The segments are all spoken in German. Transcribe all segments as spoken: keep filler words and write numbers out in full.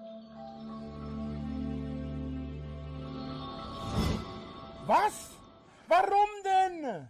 Was? Warum denn?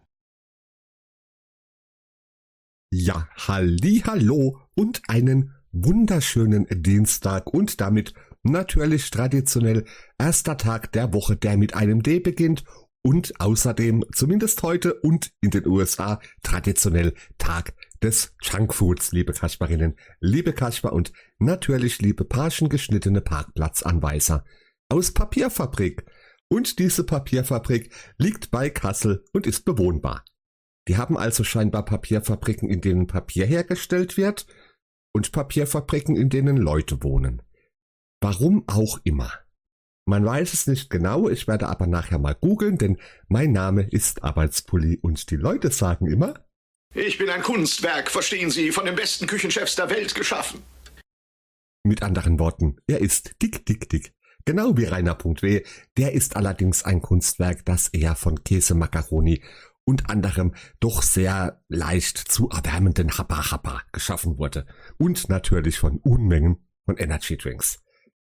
Ja, hallihallo und einen wunderschönen Dienstag und damit natürlich traditionell erster Tag der Woche, der mit einem D beginnt und außerdem zumindest heute und in den U S A traditionell Tag des Junkfoods, liebe Kasperinnen, liebe Kasper und natürlich liebe pagengeschnittene Parkplatzanweiser aus Papierfabrik. Und diese Papierfabrik liegt bei Kassel und ist bewohnbar. Die haben also scheinbar Papierfabriken, in denen Papier hergestellt wird und Papierfabriken, in denen Leute wohnen. Warum auch immer. Man weiß es nicht genau, ich werde aber nachher mal googeln, denn mein Name ist Arbeitspulli und die Leute sagen immer: Ich bin ein Kunstwerk, verstehen Sie, von den besten Küchenchefs der Welt geschaffen. Mit anderen Worten, er ist dick, dick, dick. Genau wie Rainer.w. Der ist allerdings ein Kunstwerk, das eher von Käsemacaroni und anderem doch sehr leicht zu erwärmenden Happa Happa geschaffen wurde. Und natürlich von Unmengen von Energy Drinks.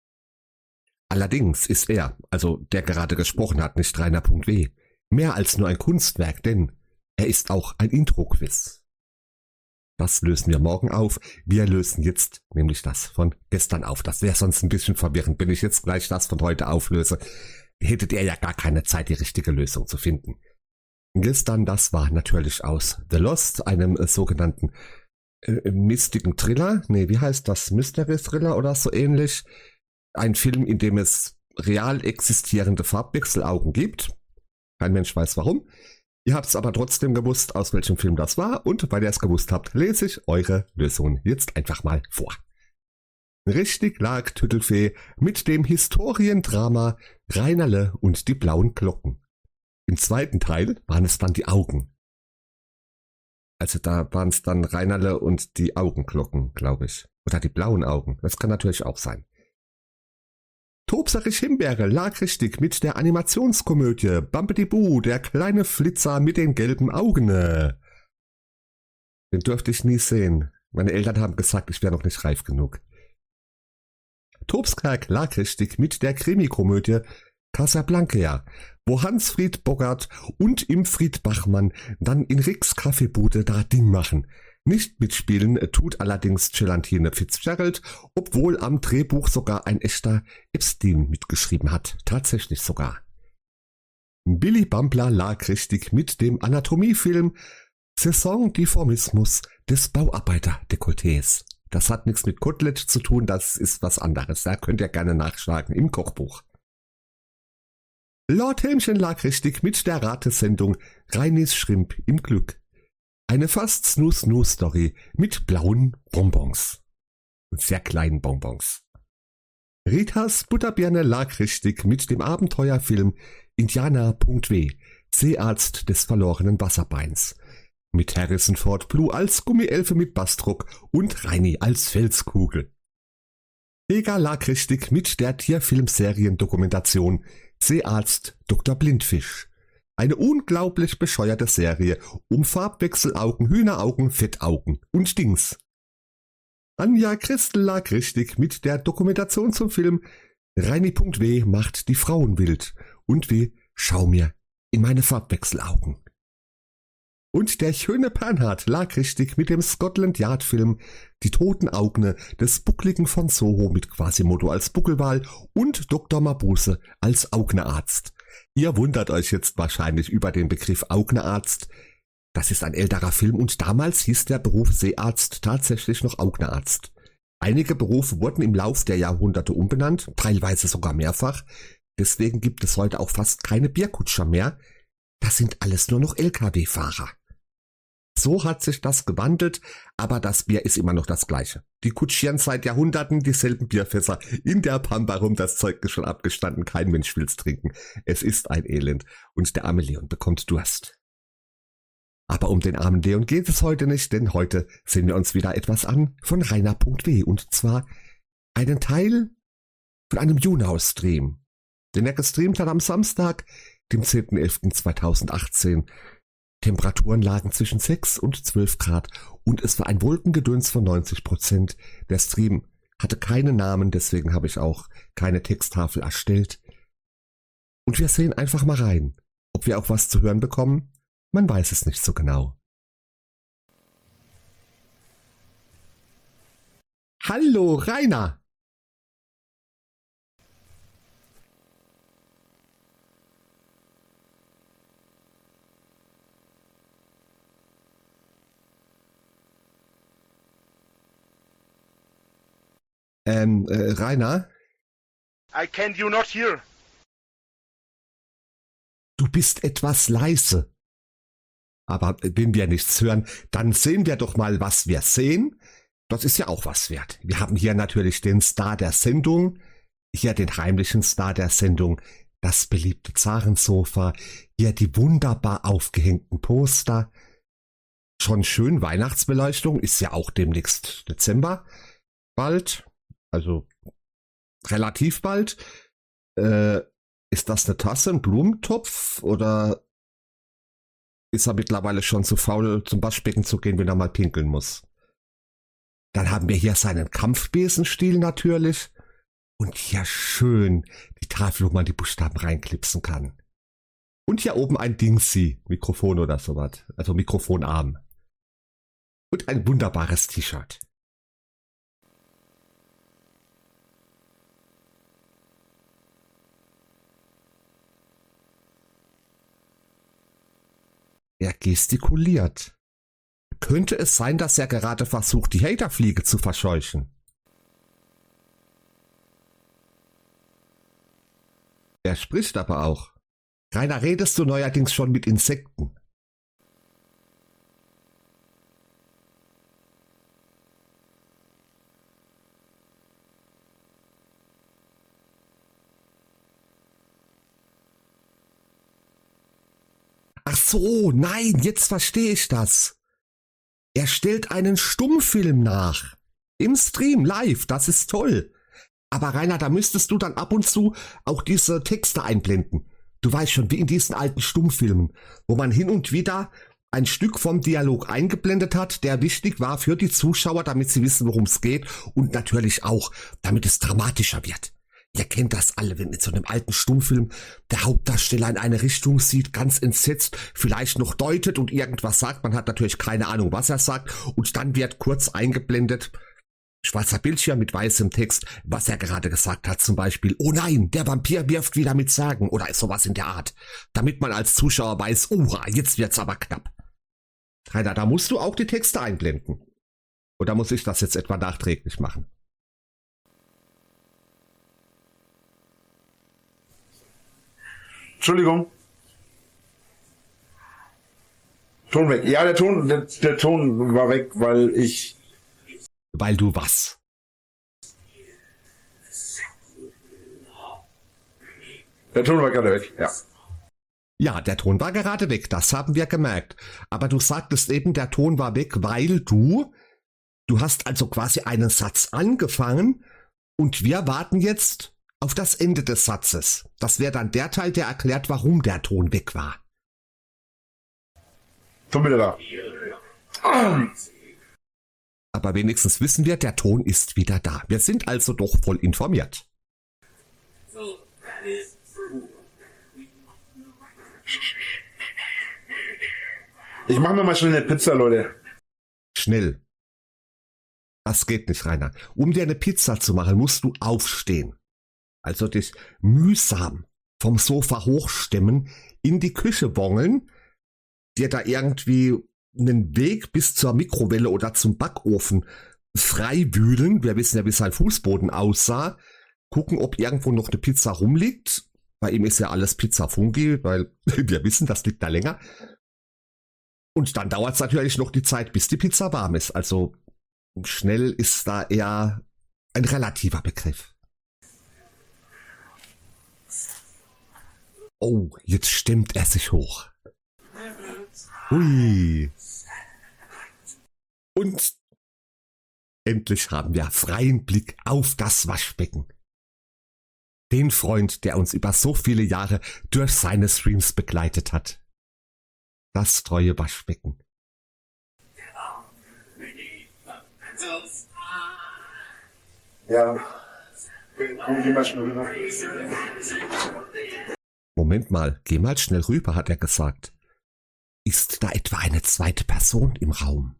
Allerdings ist er, also der gerade gesprochen hat, nicht Rainer.w., mehr als nur ein Kunstwerk, denn er ist auch ein Intro-Quiz. Das lösen wir morgen auf. Wir lösen jetzt nämlich das von gestern auf. Das wäre sonst ein bisschen verwirrend. Wenn ich jetzt gleich das von heute auflöse, hättet ihr ja gar keine Zeit, die richtige Lösung zu finden. Gestern, das war natürlich aus The Lost, einem äh, sogenannten äh, mystigen Thriller. Nee, wie heißt das? Mystery Thriller oder so ähnlich. Ein Film, in dem es real existierende Farbwechselaugen gibt. Kein Mensch weiß warum. Ihr habt es aber trotzdem gewusst, aus welchem Film das war, und weil ihr es gewusst habt, lese ich eure Lösungen jetzt einfach mal vor. Richtig lag Tüttelfee mit dem Historiendrama Reinerle und die blauen Glocken. Im zweiten Teil waren es dann die Augen. Also da waren es dann Reinerle und die Augenglocken, glaube ich. Oder die blauen Augen, das kann natürlich auch sein. Tobserich Himbeere lag richtig mit der Animationskomödie Bumpety-Boo, der kleine Flitzer mit den gelben Augen. Den durfte ich nie sehen. Meine Eltern haben gesagt, ich wäre noch nicht reif genug. Tobskerk lag richtig mit der Krimikomödie Casablanca, wo Hans-Fried Bogart und Imfried Bachmann dann in Ricks Kaffeebude da Ding machen. Nicht mitspielen tut allerdings Gelantine Fitzgerald, obwohl am Drehbuch sogar ein echter Epstein mitgeschrieben hat. Tatsächlich sogar. Billy Bumpler lag richtig mit dem Anatomiefilm Saison-Difformismus des Bauarbeiter-Dekolletés. Das hat nichts mit Kotelett zu tun, das ist was anderes. Da könnt ihr gerne nachschlagen im Kochbuch. Lord Helmchen lag richtig mit der Ratesendung Reinis Schrimp im Glück. Eine fast Snoo-Snoo-Story mit blauen Bonbons. Sehr kleinen Bonbons. Ritas Butterbirne lag richtig mit dem Abenteuerfilm Indianer.w, Seearzt des verlorenen Wasserbeins. Mit Harrison Ford Blue als Gummielfe mit Bassdruck und Reini als Felskugel. Vega lag richtig mit der Tierfilmserien-Dokumentation Seearzt Doktor Blindfisch. Eine unglaublich bescheuerte Serie um Farbwechselaugen, Hühneraugen, Fettaugen und Dings. Anja Christel lag richtig mit der Dokumentation zum Film Reini.w macht die Frauen wild und wie Schau mir in meine Farbwechselaugen. Und der schöne Bernhard lag richtig mit dem Scotland Yard Film Die toten Augen des buckligen von Soho mit Quasimodo als Buckelwal und Doktor Mabuse als Augenarzt. Ihr wundert euch jetzt wahrscheinlich über den Begriff Augenarzt. Das ist ein älterer Film und damals hieß der Beruf Seearzt tatsächlich noch Augenarzt. Einige Berufe wurden im Lauf der Jahrhunderte umbenannt, teilweise sogar mehrfach. Deswegen gibt es heute auch fast keine Bierkutscher mehr. Das sind alles nur noch L K W-Fahrer. So hat sich das gewandelt, aber das Bier ist immer noch das gleiche. Die kutschieren seit Jahrhunderten dieselben Bierfässer in der Pampa rum, das Zeug ist schon abgestanden, kein Mensch will's trinken. Es ist ein Elend und der arme Leon bekommt Durst. Aber um den armen Leon geht es heute nicht, denn heute sehen wir uns wieder etwas an von Rainer.w und zwar einen Teil von einem YouNow-Stream, den er gestreamt hat am Samstag, dem zehnten elften zweitausendachtzehn. Temperaturen lagen zwischen sechs und zwölf Grad und es war ein Wolkengedöns von neunzig Prozent. Der Stream hatte keinen Namen, deswegen habe ich auch keine Texttafel erstellt. Und wir sehen einfach mal rein. Ob wir auch was zu hören bekommen, man weiß es nicht so genau. Hallo, Rainer! Ähm, äh, Rainer? I can't you not hear. Du bist etwas leise. Aber wenn wir nichts hören, dann sehen wir doch mal, was wir sehen. Das ist ja auch was wert. Wir haben hier natürlich den Star der Sendung, hier den heimlichen Star der Sendung, das beliebte Zarensofa, hier die wunderbar aufgehängten Poster. Schon schön Weihnachtsbeleuchtung, ist ja auch demnächst Dezember. Bald, also relativ bald. Äh, ist das eine Tasse, ein Blumentopf oder ist er mittlerweile schon zu faul, zum Waschbecken zu gehen, wenn er mal pinkeln muss? Dann haben wir hier seinen Kampfbesenstiel natürlich und hier schön die Tafel, wo man die Buchstaben reinklipsen kann. Und hier oben ein Dingsy, Mikrofon oder sowas, also Mikrofonarm. Und ein wunderbares T-Shirt. Er gestikuliert. Könnte es sein, dass er gerade versucht, die Haterfliege zu verscheuchen? Er spricht aber auch. Rainer, redest du neuerdings schon mit Insekten? Ach so, nein, jetzt verstehe ich das. Er stellt einen Stummfilm nach. Im Stream, live, das ist toll. Aber Rainer, da müsstest du dann ab und zu auch diese Texte einblenden. Du weißt schon, wie in diesen alten Stummfilmen, wo man hin und wieder ein Stück vom Dialog eingeblendet hat, der wichtig war für die Zuschauer, damit sie wissen, worum es geht und natürlich auch, damit es dramatischer wird. Ihr kennt das alle, wenn in so einem alten Stummfilm der Hauptdarsteller in eine Richtung sieht, ganz entsetzt, vielleicht noch deutet und irgendwas sagt. Man hat natürlich keine Ahnung, was er sagt. Und dann wird kurz eingeblendet, schwarzer Bildschirm mit weißem Text, was er gerade gesagt hat. Zum Beispiel, oh nein, der Vampir wirft wieder mit Sagen oder sowas in der Art. Damit man als Zuschauer weiß, uha, jetzt wird's aber knapp. Rainer, da musst du auch die Texte einblenden. Oder muss ich das jetzt etwa nachträglich machen? Entschuldigung. Ton weg. Ja, der Ton, der, der Ton war weg, weil ich... Weil du was? Der Ton war gerade weg, ja. Ja, der Ton war gerade weg, das haben wir gemerkt. Aber du sagtest eben, der Ton war weg, weil du... Du hast also quasi einen Satz angefangen und wir warten jetzt auf das Ende des Satzes. Das wäre dann der Teil, der erklärt, warum der Ton weg war. Ton wieder da. Aber wenigstens wissen wir, der Ton ist wieder da. Wir sind also doch voll informiert. Ich mache mir mal schnell eine Pizza, Leute. Schnell. Das geht nicht, Rainer. Um dir eine Pizza zu machen, musst du aufstehen. Also dich mühsam vom Sofa hochstemmen, in die Küche bongeln, dir da irgendwie einen Weg bis zur Mikrowelle oder zum Backofen freiwühlen. Wir wissen ja, wie sein Fußboden aussah. Gucken, ob irgendwo noch eine Pizza rumliegt. Bei ihm ist ja alles Pizza Fungi, weil wir wissen, das liegt da länger. Und dann dauert es natürlich noch die Zeit, bis die Pizza warm ist. Also schnell ist da eher ein relativer Begriff. Oh, jetzt stemmt er sich hoch. Ui. Und endlich haben wir freien Blick auf das Waschbecken. Den Freund, der uns über so viele Jahre durch seine Streams begleitet hat. Das treue Waschbecken. Ja. Komm, geh mal schnell rüber. Moment mal, geh mal schnell rüber, hat er gesagt. Ist da etwa eine zweite Person im Raum?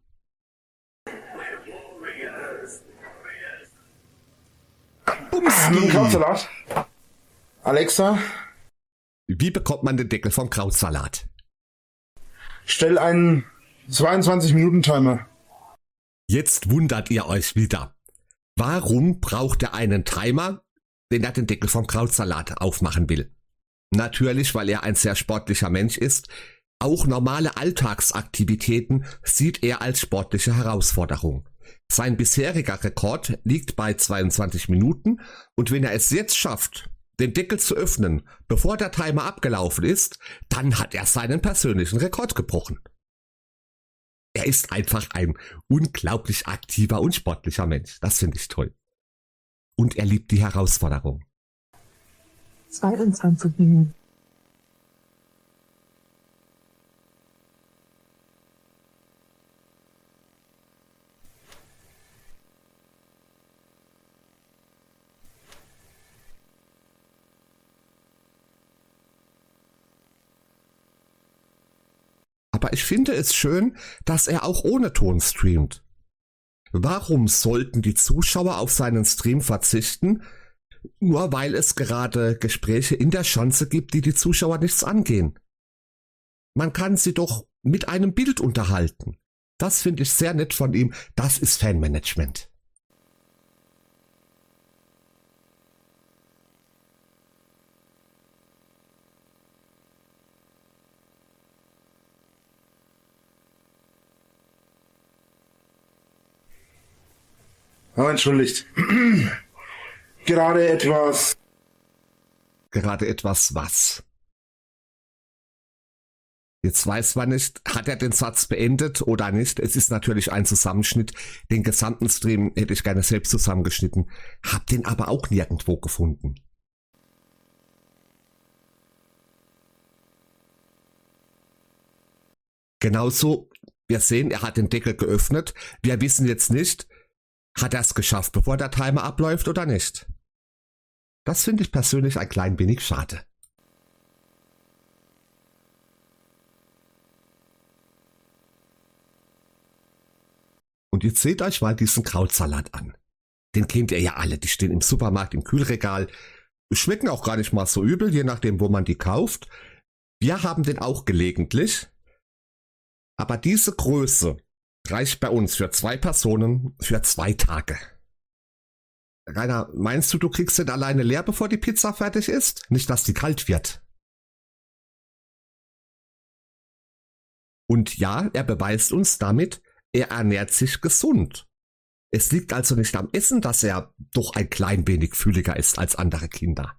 Bumski. Mit dem Krautsalat. Alexa. Wie bekommt man den Deckel vom Krautsalat? Stell einen zweiundzwanzig Minuten Timer. Jetzt wundert ihr euch wieder. Warum braucht er einen Timer, wenn er den Deckel vom Krautsalat aufmachen will? Natürlich, weil er ein sehr sportlicher Mensch ist. Auch normale Alltagsaktivitäten sieht er als sportliche Herausforderung. Sein bisheriger Rekord liegt bei zweiundzwanzig Minuten und wenn er es jetzt schafft, den Deckel zu öffnen, bevor der Timer abgelaufen ist, dann hat er seinen persönlichen Rekord gebrochen. Er ist einfach ein unglaublich aktiver und sportlicher Mensch. Das finde ich toll. Und er liebt die Herausforderung. zweiundzwanzig Minuten. Aber ich finde es schön, dass er auch ohne Ton streamt. Warum sollten die Zuschauer auf seinen Stream verzichten, nur weil es gerade Gespräche in der Schanze gibt, die die Zuschauer nichts angehen? Man kann sie doch mit einem Bild unterhalten. Das finde ich sehr nett von ihm. Das ist Fanmanagement. Oh, entschuldigt. Gerade etwas. Gerade etwas was? Jetzt weiß man nicht, hat er den Satz beendet oder nicht. Es ist natürlich ein Zusammenschnitt. Den gesamten Stream hätte ich gerne selbst zusammengeschnitten. Hab den aber auch nirgendwo gefunden. Genauso, wir sehen, er hat den Deckel geöffnet. Wir wissen jetzt nicht, hat er es geschafft, bevor der Timer abläuft oder nicht? Das finde ich persönlich ein klein wenig schade. Und jetzt seht euch mal diesen Krautsalat an. Den kennt ihr ja alle, die stehen im Supermarkt im Kühlregal. Schmecken auch gar nicht mal so übel, je nachdem, wo man die kauft. Wir haben den auch gelegentlich. Aber diese Größe reicht bei uns für zwei Personen für zwei Tage. Rainer, meinst du, du kriegst den alleine leer, bevor die Pizza fertig ist? Nicht, dass die kalt wird. Und ja, er beweist uns damit, er ernährt sich gesund. Es liegt also nicht am Essen, dass er doch ein klein wenig fühliger ist als andere Kinder.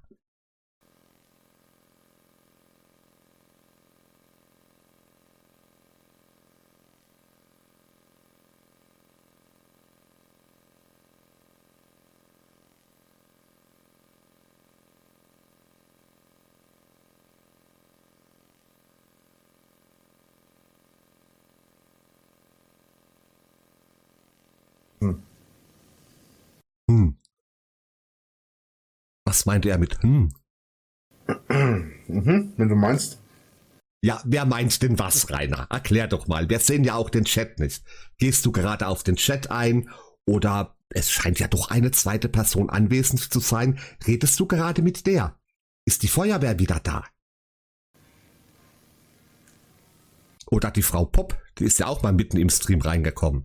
Hm. Hm. Was meinte er mit hm? Mhm, wenn du meinst. Ja, wer meint denn was, Rainer? Erklär doch mal. Wir sehen ja auch den Chat nicht. Gehst du gerade auf den Chat ein oder es scheint ja doch eine zweite Person anwesend zu sein. Redest du gerade mit der? Ist die Feuerwehr wieder da? Oder die Frau Pop, die ist ja auch mal mitten im Stream reingekommen.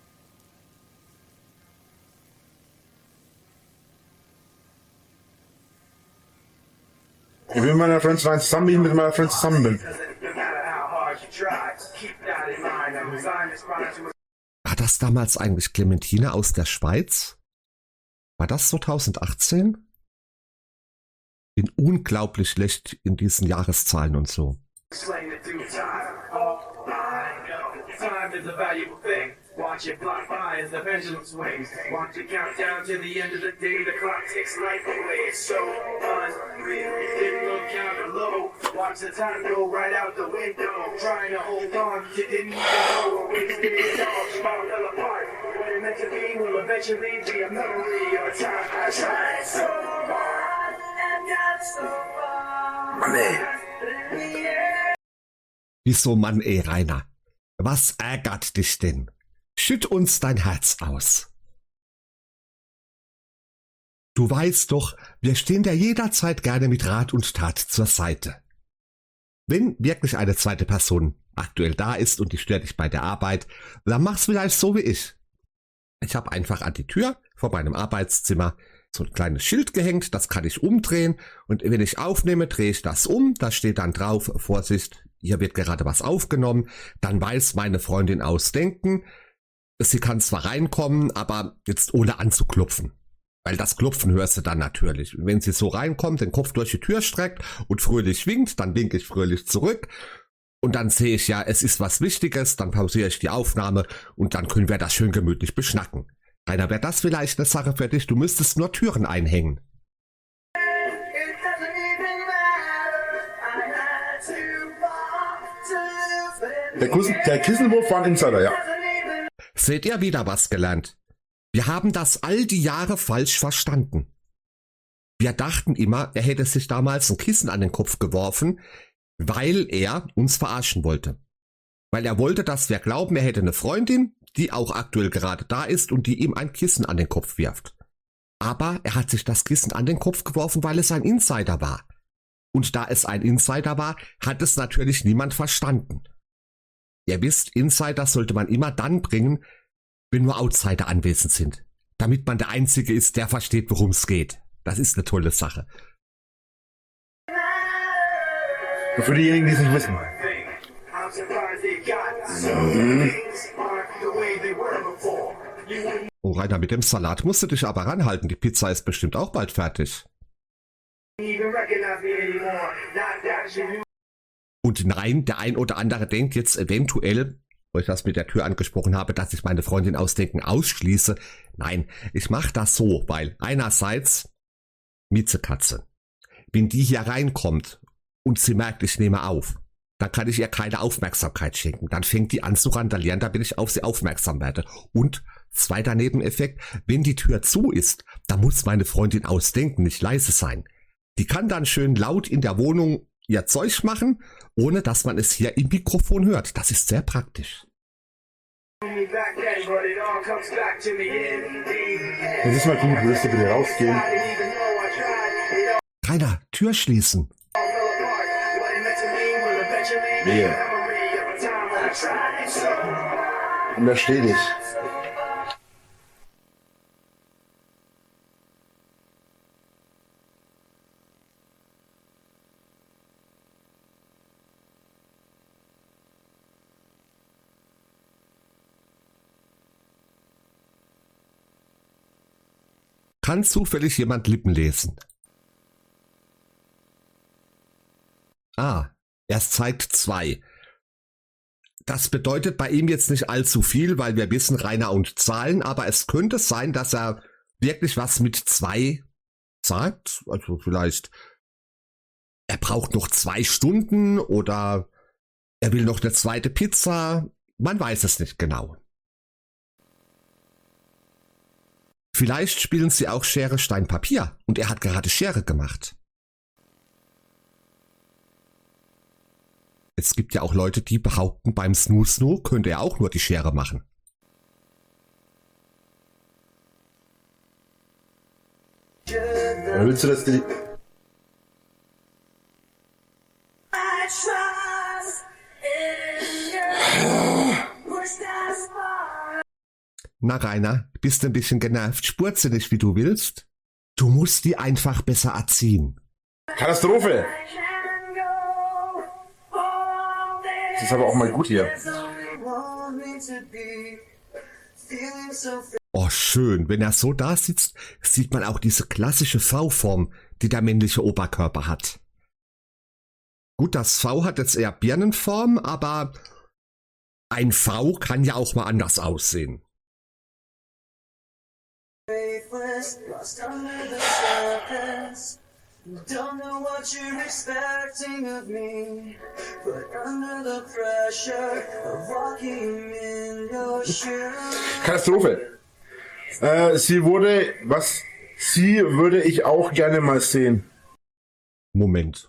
Ich will mit meiner Freundin zusammen, wie ich mit meiner Freundin zusammen bin. War das damals eigentlich Clementine aus der Schweiz? War das zwanzig achtzehn? Bin unglaublich schlecht in diesen Jahreszahlen und so. Watch it block by as the pendulum swings. Watch it count down to the end of the day. The clock ticks life away. It's so unreal. Didn't look counter low. Watch the time go right out the window. Trying to hold on. You didn't even know. Wasted it all. Small fell apart. When meant to be will eventually be a memory of a time I tried so hard and got so far. Mann, ey. Wieso, Mann, ey, Rainer? Was ärgert dich denn? Schütt uns dein Herz aus. Du weißt doch, wir stehen dir jederzeit gerne mit Rat und Tat zur Seite. Wenn wirklich eine zweite Person aktuell da ist und die stört dich bei der Arbeit, dann mach's vielleicht so wie ich. Ich habe einfach an die Tür vor meinem Arbeitszimmer so ein kleines Schild gehängt, das kann ich umdrehen und wenn ich aufnehme, drehe ich das um, da steht dann drauf, Vorsicht, hier wird gerade was aufgenommen, dann weiß meine Freundin aus Denken, sie kann zwar reinkommen, aber jetzt ohne anzuklopfen. Weil das Klopfen hörst du dann natürlich. Und wenn sie so reinkommt, den Kopf durch die Tür streckt und fröhlich winkt, dann winke ich fröhlich zurück. Und dann sehe ich ja, es ist was Wichtiges, dann pausiere ich die Aufnahme und dann können wir das schön gemütlich beschnacken. Rainer, wäre das vielleicht eine Sache für dich? Du müsstest nur Türen einhängen. Der, Kussen, der Kisselwurf war ein Insider, ja. Seht ihr wieder was gelernt? Wir haben das all die Jahre falsch verstanden. Wir dachten immer, er hätte sich damals ein Kissen an den Kopf geworfen, weil er uns verarschen wollte. Weil er wollte, dass wir glauben, er hätte eine Freundin, die auch aktuell gerade da ist und die ihm ein Kissen an den Kopf wirft. Aber er hat sich das Kissen an den Kopf geworfen, weil es ein Insider war. Und da es ein Insider war, hat es natürlich niemand verstanden. Ihr wisst, Insider sollte man immer dann bringen, wenn nur Outsider anwesend sind. Damit man der Einzige ist, der versteht, worum es geht. Das ist eine tolle Sache. Für diejenigen, die es nicht wissen. Mhm. Oh, Rainer, mit dem Salat musst du dich aber ranhalten. Die Pizza ist bestimmt auch bald fertig. Und nein, der ein oder andere denkt jetzt eventuell, weil ich das mit der Tür angesprochen habe, dass ich meine Freundin aus Denken ausschließe. Nein, ich mache das so, weil einerseits Miezekatze, wenn die hier reinkommt und sie merkt, ich nehme auf, dann kann ich ihr keine Aufmerksamkeit schenken. Dann fängt die an zu randalieren, damit ich auf sie aufmerksam werde. Und zweiter Nebeneffekt, wenn die Tür zu ist, dann muss meine Freundin aus Denken nicht leise sein. Die kann dann schön laut in der Wohnung ihr Zeug machen, ohne dass man es hier im Mikrofon hört. Das ist sehr praktisch. Das ist mal gut, würdest du bitte rausgehen? Rainer, Tür schließen. Wehe. Und da steht ich. Kann zufällig jemand Lippen lesen? Ah, er zeigt zwei. Das bedeutet bei ihm jetzt nicht allzu viel, weil wir wissen Rainer und Zahlen, aber es könnte sein, dass er wirklich was mit zwei sagt. Also vielleicht, er braucht noch zwei Stunden oder er will noch eine zweite Pizza. Man weiß es nicht genau. Vielleicht spielen sie auch Schere, Stein, Papier und er hat gerade Schere gemacht. Es gibt ja auch Leute, die behaupten, beim Snoo Snoo könnte er auch nur die Schere machen. Dann willst du das... Die Na Rainer, bist ein bisschen genervt, spurt sie nicht, wie du willst? Du musst die einfach besser erziehen. Katastrophe! Das ist aber auch mal gut hier. Oh schön, wenn er so da sitzt, sieht man auch diese klassische V-Form, die der männliche Oberkörper hat. Gut, das V hat jetzt eher Birnenform, aber ein V kann ja auch mal anders aussehen. Don't know what you're expecting of me, but under the pressure of walking in your shoes. Katastrophe! Äh, sie wurde, was? Sie würde ich auch gerne mal sehen. Moment.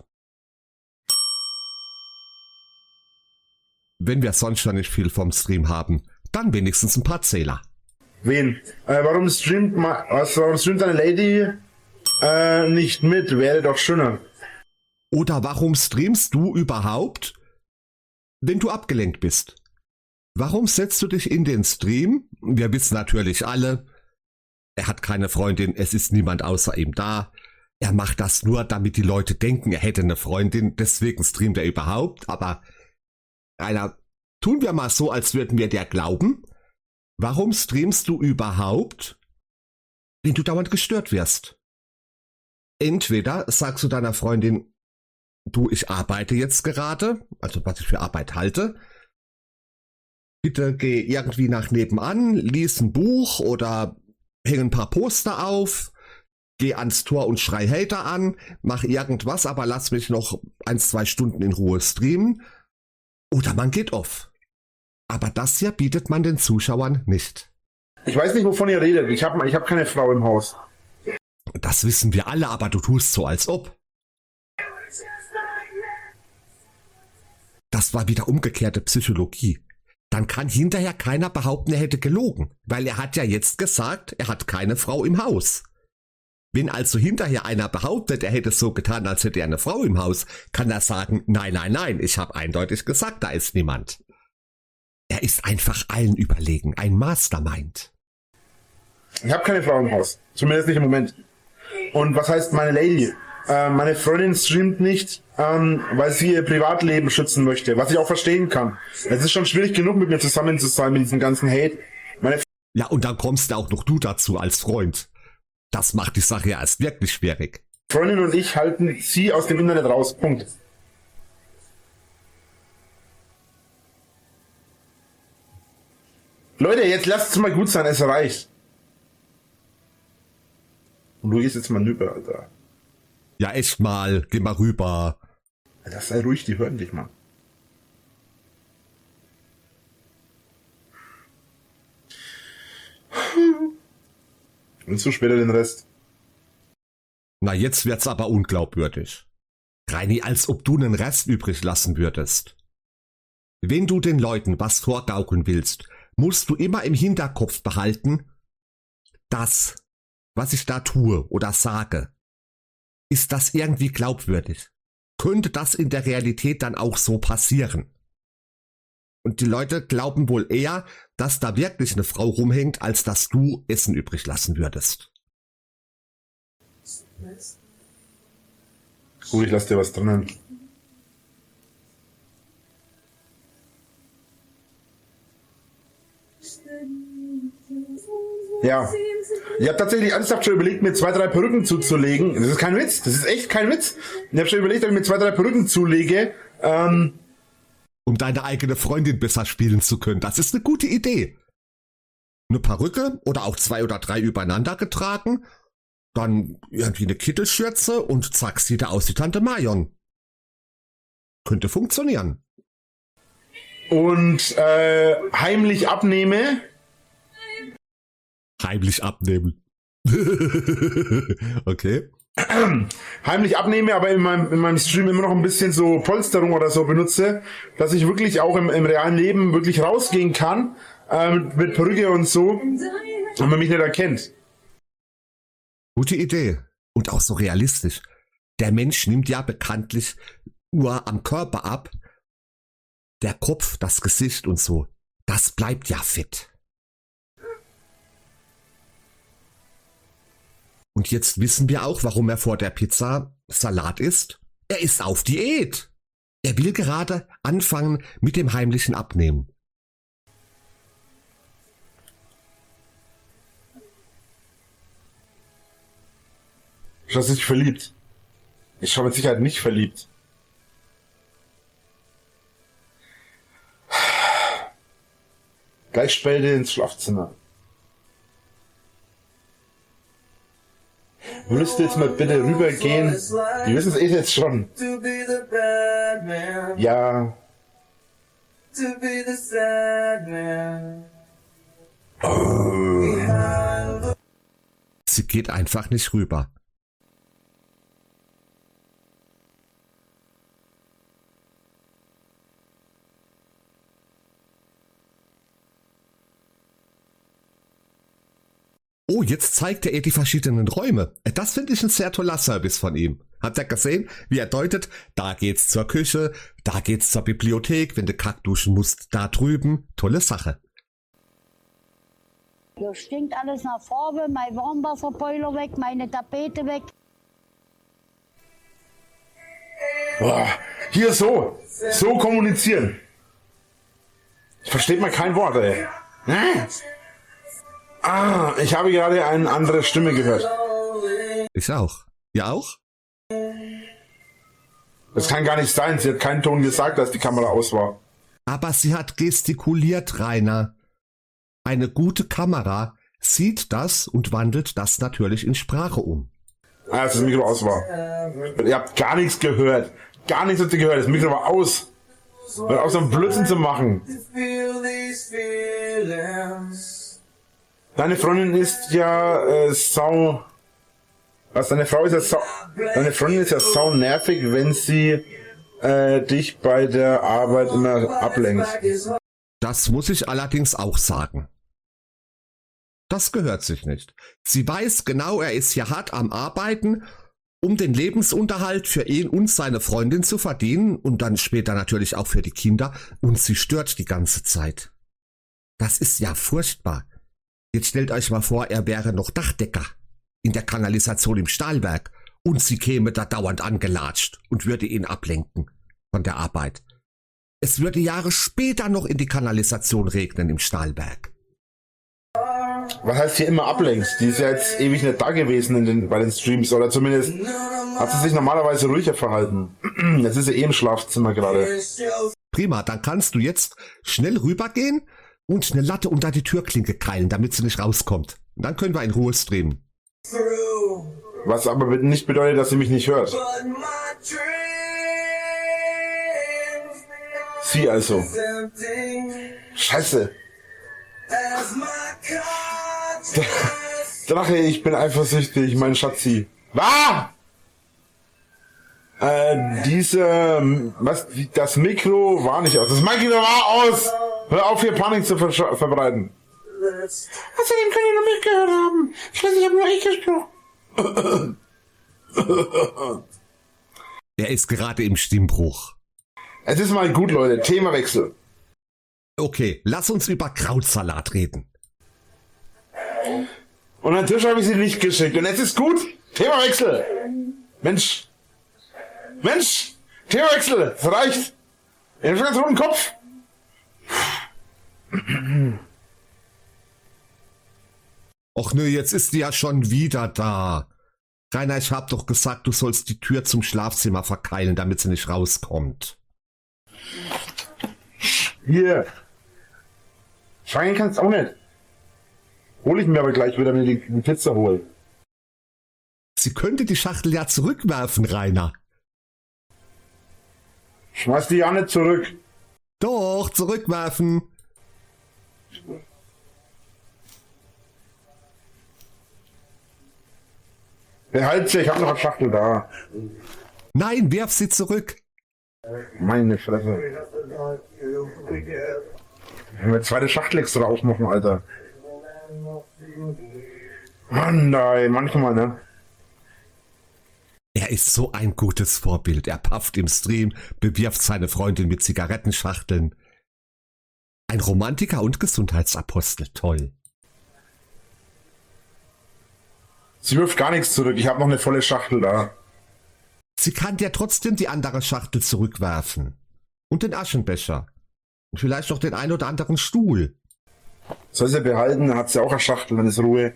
Wenn wir sonst schon nicht viel vom Stream haben, dann wenigstens ein paar Zähler. Wen? Äh, warum streamt ma, was, warum streamt eine Lady äh, nicht mit? Wäre doch schöner. Oder warum streamst du überhaupt, wenn du abgelenkt bist? Warum setzt du dich in den Stream? Wir wissen natürlich alle, er hat keine Freundin, es ist niemand außer ihm da. Er macht das nur, damit die Leute denken, er hätte eine Freundin, deswegen streamt er überhaupt. Aber, Rainer, tun wir mal so, als würden wir dir glauben. Warum streamst du überhaupt, wenn du dauernd gestört wirst? Entweder sagst du deiner Freundin, du, ich arbeite jetzt gerade, also was ich für Arbeit halte. Bitte geh irgendwie nach nebenan, lies ein Buch oder häng ein paar Poster auf, geh ans Tor und schrei Hater an, mach irgendwas, aber lass mich noch ein, zwei Stunden in Ruhe streamen. Oder man geht off. Aber das hier bietet man den Zuschauern nicht. Ich weiß nicht, wovon ihr redet. Ich habe ich hab keine Frau im Haus. Das wissen wir alle, aber du tust so, als ob. Das war wieder umgekehrte Psychologie. Dann kann hinterher keiner behaupten, er hätte gelogen, weil er hat ja jetzt gesagt, er hat keine Frau im Haus. Wenn also hinterher einer behauptet, er hätte so getan, als hätte er eine Frau im Haus, kann er sagen, nein, nein, nein, ich habe eindeutig gesagt, da ist niemand. Er ist einfach allen überlegen, ein Mastermind. Ich habe keine Frau im Haus, zumindest nicht im Moment. Und was heißt meine Lady? Äh, meine Freundin streamt nicht, ähm, weil sie ihr Privatleben schützen möchte, was ich auch verstehen kann. Es ist schon schwierig genug, mit mir zusammen zu sein, mit diesem ganzen Hate. Meine ja, und dann kommst ja auch noch du dazu als Freund. Das macht die Sache ja erst wirklich schwierig. Freundin und ich halten sie aus dem Internet raus. Punkt. Leute, jetzt lasst es mal gut sein, es reicht. Und du gehst jetzt mal rüber, Alter. Ja, echt mal, geh mal rüber. Alter, sei ruhig, die hören dich, Mann. Und so später den Rest. Na, jetzt wird's aber unglaubwürdig. Reini, als ob du einen Rest übrig lassen würdest. Wenn du den Leuten was vorgaukeln willst, musst du immer im Hinterkopf behalten, das, was ich da tue oder sage, ist das irgendwie glaubwürdig? Könnte das in der Realität dann auch so passieren? Und die Leute glauben wohl eher, dass da wirklich eine Frau rumhängt, als dass du Essen übrig lassen würdest. Gut, ich lass dir was drinnen. Ja. Ich habe tatsächlich ernsthaft schon überlegt, mir zwei, drei Perücken zuzulegen. Das ist kein Witz. Das ist echt kein Witz. Ich habe schon überlegt, dass ich mir zwei, drei Perücken zulege. Ähm, um deine eigene Freundin besser spielen zu können. Das ist eine gute Idee. Eine Perücke oder auch zwei oder drei übereinander getragen, dann irgendwie eine Kittelschürze und zack, sieht er aus wie Tante Marion. Könnte funktionieren. Und äh, heimlich abnehme. Heimlich abnehmen. Okay. Heimlich abnehme, aber in meinem, in meinem Stream immer noch ein bisschen so Polsterung oder so benutze, dass ich wirklich auch im, im realen Leben wirklich rausgehen kann, äh, mit, mit Perücke und so, und man mich nicht erkennt. Gute Idee. Und auch so realistisch. Der Mensch nimmt ja bekanntlich nur am Körper ab. Der Kopf, das Gesicht und so, das bleibt ja fit. Und jetzt wissen wir auch, warum er vor der Pizza Salat isst. Er ist auf Diät. Er will gerade anfangen mit dem heimlichen Abnehmen. Ich bin nicht verliebt. Ich bin mit Sicherheit nicht verliebt. Gleich später ins Schlafzimmer. Würdest du jetzt mal bitte rübergehen? Die wissen es eh jetzt schon. Ja. Oh. Sie geht einfach nicht rüber. Oh, jetzt zeigt er ihr die verschiedenen Räume. Das finde ich ein sehr toller Service von ihm. Habt ihr gesehen, wie er deutet? Da geht's zur Küche, da geht's zur Bibliothek, wenn du kackduschen musst, da drüben. Tolle Sache. Hier stinkt alles nach Farbe, mein Warmwasserboiler weg, meine Tapete weg. Boah, hier so, so kommunizieren. Versteht man kein Wort, ey. Ah, ich habe gerade eine andere Stimme gehört. Ich auch. Ihr auch? Das kann gar nicht sein, sie hat keinen Ton gesagt, als die Kamera aus war. Aber sie hat gestikuliert, Rainer. Eine gute Kamera sieht das und wandelt das natürlich in Sprache um. Ah, als das Mikro aus war. Ihr habt gar nichts gehört. Gar nichts habt ihr gehört. Das Mikro war aus. Hört auf, so einen Blödsinn zu machen. Deine Freundin ist ja äh, sau... Was, deine Frau ist ja sau... Deine Freundin ist ja sau nervig, wenn sie äh, dich bei der Arbeit immer ablenkt. Das muss ich allerdings auch sagen. Das gehört sich nicht. Sie weiß genau, er ist hier hart am Arbeiten, um den Lebensunterhalt für ihn und seine Freundin zu verdienen und dann später natürlich auch für die Kinder, und sie stört die ganze Zeit. Das ist ja furchtbar. Jetzt stellt euch mal vor, er wäre noch Dachdecker in der Kanalisation im Stahlwerk und sie käme da dauernd angelatscht und würde ihn ablenken von der Arbeit. Es würde Jahre später noch in die Kanalisation regnen im Stahlwerk. Was heißt hier immer ablenkt? Die ist ja jetzt ewig nicht da gewesen in den, bei den Streams, oder zumindest hat sie sich normalerweise ruhiger verhalten. Jetzt ist sie eh im Schlafzimmer gerade. Prima, dann kannst du jetzt schnell rübergehen und eine Latte unter die Türklinke keilen, damit sie nicht rauskommt. Und dann können wir in Ruhe streamen. Was aber nicht bedeutet, dass sie mich nicht hört. Sie also. Scheiße. Drache, ich bin eifersüchtig, mein Schatzi. Was? Äh, diese, was, das Mikro war nicht aus. Das Mikro war aus! Hör auf, hier Panik zu ver verbreiten. Außerdem können die nur mich gehört haben. Schließlich habe nur ich gesprochen. Er ist gerade im Stimmbruch. Es ist mal gut, Leute. Themawechsel. Okay, lass uns über Krautsalat reden. Und an den Tisch habe ich sie nicht geschickt. Und jetzt ist gut. Themawechsel. Mensch. Mensch. Themawechsel. Es reicht. Ich habe ganz roten Kopf. Och nö, jetzt ist die ja schon wieder da. Rainer, ich hab doch gesagt, du sollst die Tür zum Schlafzimmer verkeilen, damit sie nicht rauskommt. Hier. Schreien kannst auch nicht. Hol ich mir aber gleich wieder, wenn ich die Pizza hole. Sie könnte die Schachtel ja zurückwerfen, Rainer. Schmeiß die ja nicht zurück. Doch, zurückwerfen. Behalt sie, ich hab noch eine Schachtel da. Nein, werf sie zurück. Meine Fresse. Ich will eine zweite Schachtel extra aufmachen, Alter. Mann, nein, manchmal, ne? Er ist so ein gutes Vorbild. Er pafft im Stream, bewirft seine Freundin mit Zigarettenschachteln. Ein Romantiker und Gesundheitsapostel. Toll. Sie wirft gar nichts zurück. Ich habe noch eine volle Schachtel da. Sie kann dir trotzdem die andere Schachtel zurückwerfen. Und den Aschenbecher. Und vielleicht noch den ein oder anderen Stuhl. Soll sie behalten, dann hat sie auch eine Schachtel, dann ist Ruhe.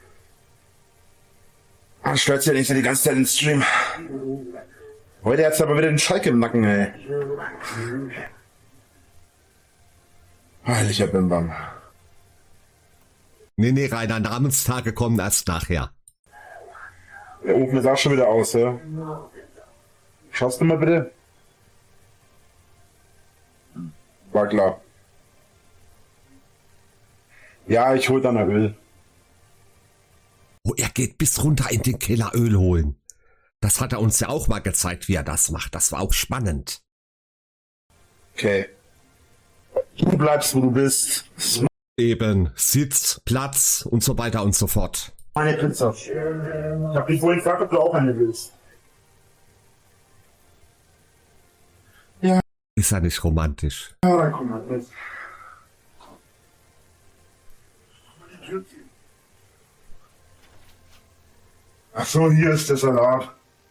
Ah, stört sie ja nicht so die ganze Zeit im Stream. Heute hat sie aber wieder den Schalk im Nacken, ey. Heiliger Bimbam. Nee, nee, Rainer, Namenstage kommen erst nachher. Der Ofen ist auch schon wieder aus, ja? Schaust du mal bitte? War klar. Ja, ich hol dann ein Öl. Oh, er geht bis runter in den Keller Öl holen. Das hat er uns ja auch mal gezeigt, wie er das macht. Das war auch spannend. Okay. Du bleibst, wo du bist. Das ist Eben, Sitz, Platz und so weiter und so fort. meine Pizza. Ich hab dich vorhin gefragt, ob du auch eine willst. Ist ja nicht romantisch. Ja, dann komm mal mit. Ach so, hier ist der Salat.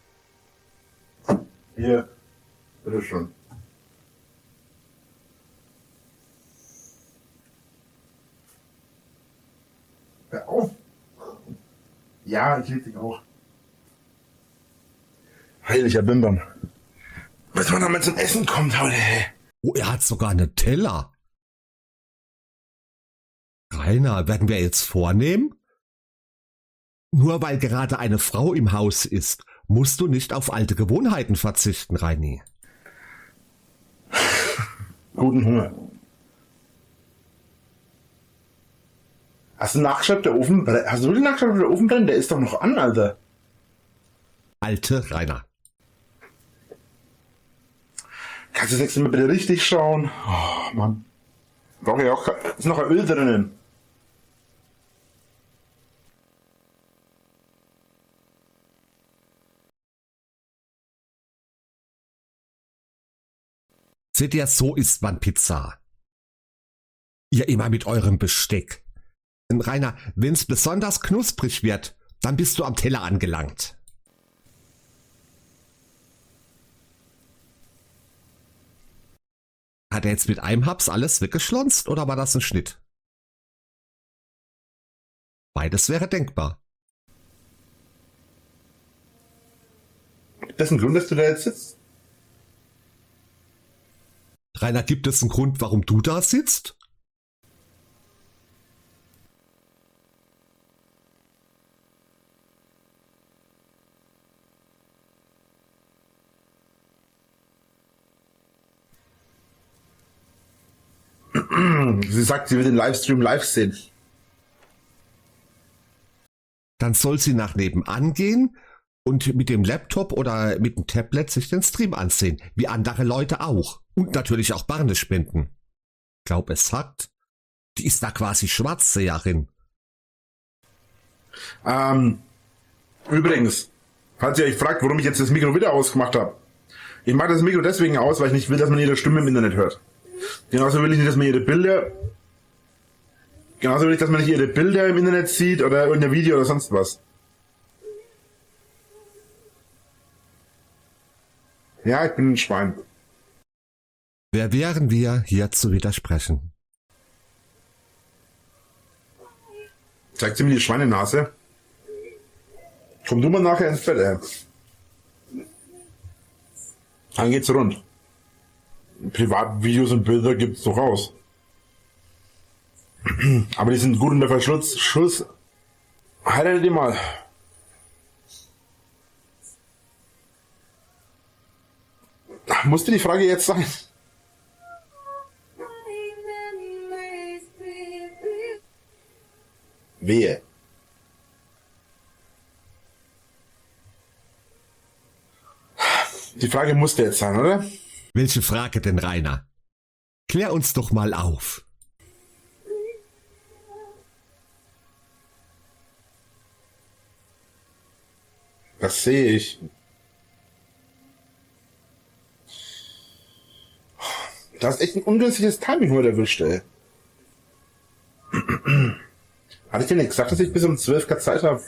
Hier. Bitteschön. Hör auf. Ja, ich lieb dich auch. Heiliger Bimbam. Was man damit zum Essen kommt heute, hey. Oh, er hat sogar einen Teller. Rainer, werden wir jetzt vornehmen? Nur weil gerade eine Frau im Haus ist, musst du nicht auf alte Gewohnheiten verzichten, Reini. Guten Hunger. Hast du nachgeschaut, der Ofen, hast du wirklich nachgeschaut, ob der Ofen brennt? Der ist doch noch an, Alter. Alte Rainer. Kannst du das nächste Mal bitte richtig schauen? Oh, Mann. Brauche ich auch, ist noch ein Öl drinnen. Seht ihr, so isst man Pizza. Ihr immer mit eurem Besteck. Und Rainer, wenn's besonders knusprig wird, dann bist du am Teller angelangt. Hat er jetzt mit einem Haps alles weggeschlonzt oder war das ein Schnitt? Beides wäre denkbar. Das ist ein Grund, dass du da jetzt sitzt? Rainer, gibt es einen Grund, warum du da sitzt? Sie sagt, sie will den Livestream live sehen. Dann soll sie nach nebenan gehen und mit dem Laptop oder mit dem Tablet sich den Stream ansehen, wie andere Leute auch. Und natürlich auch Barne spenden. Glaub, es hat. Die ist da quasi Schwarzseherin. Ähm, übrigens, falls ihr euch fragt, warum ich jetzt das Mikro wieder ausgemacht habe. Ich mache das Mikro deswegen aus, weil ich nicht will, dass man ihre Stimme im Internet hört. Genauso will ich nicht, dass man ihre Bilder, genauso will ich, dass man nicht ihre Bilder im Internet sieht oder in der Video oder sonst was. Ja, ich bin ein Schwein. Wer wären wir, hier zu widersprechen? Zeigt sie mir die Schweinenase. Komm du mal nachher ins Bett, ey. Dann geht's rund. Privatvideos und Bilder gibt's doch raus. Aber die sind gut unter Verschluss. Schuss. Heiratet die mal. Musste die Frage jetzt sein? Wehe. Die Frage musste jetzt sein, oder? Welche Frage denn, Rainer? Klär uns doch mal auf. Das sehe ich. Du hast echt ein ungünstiges Timing heute erwischt, ey. Hatte ich dir nicht gesagt, dass ich bis um zwölf Grad Zeit habe?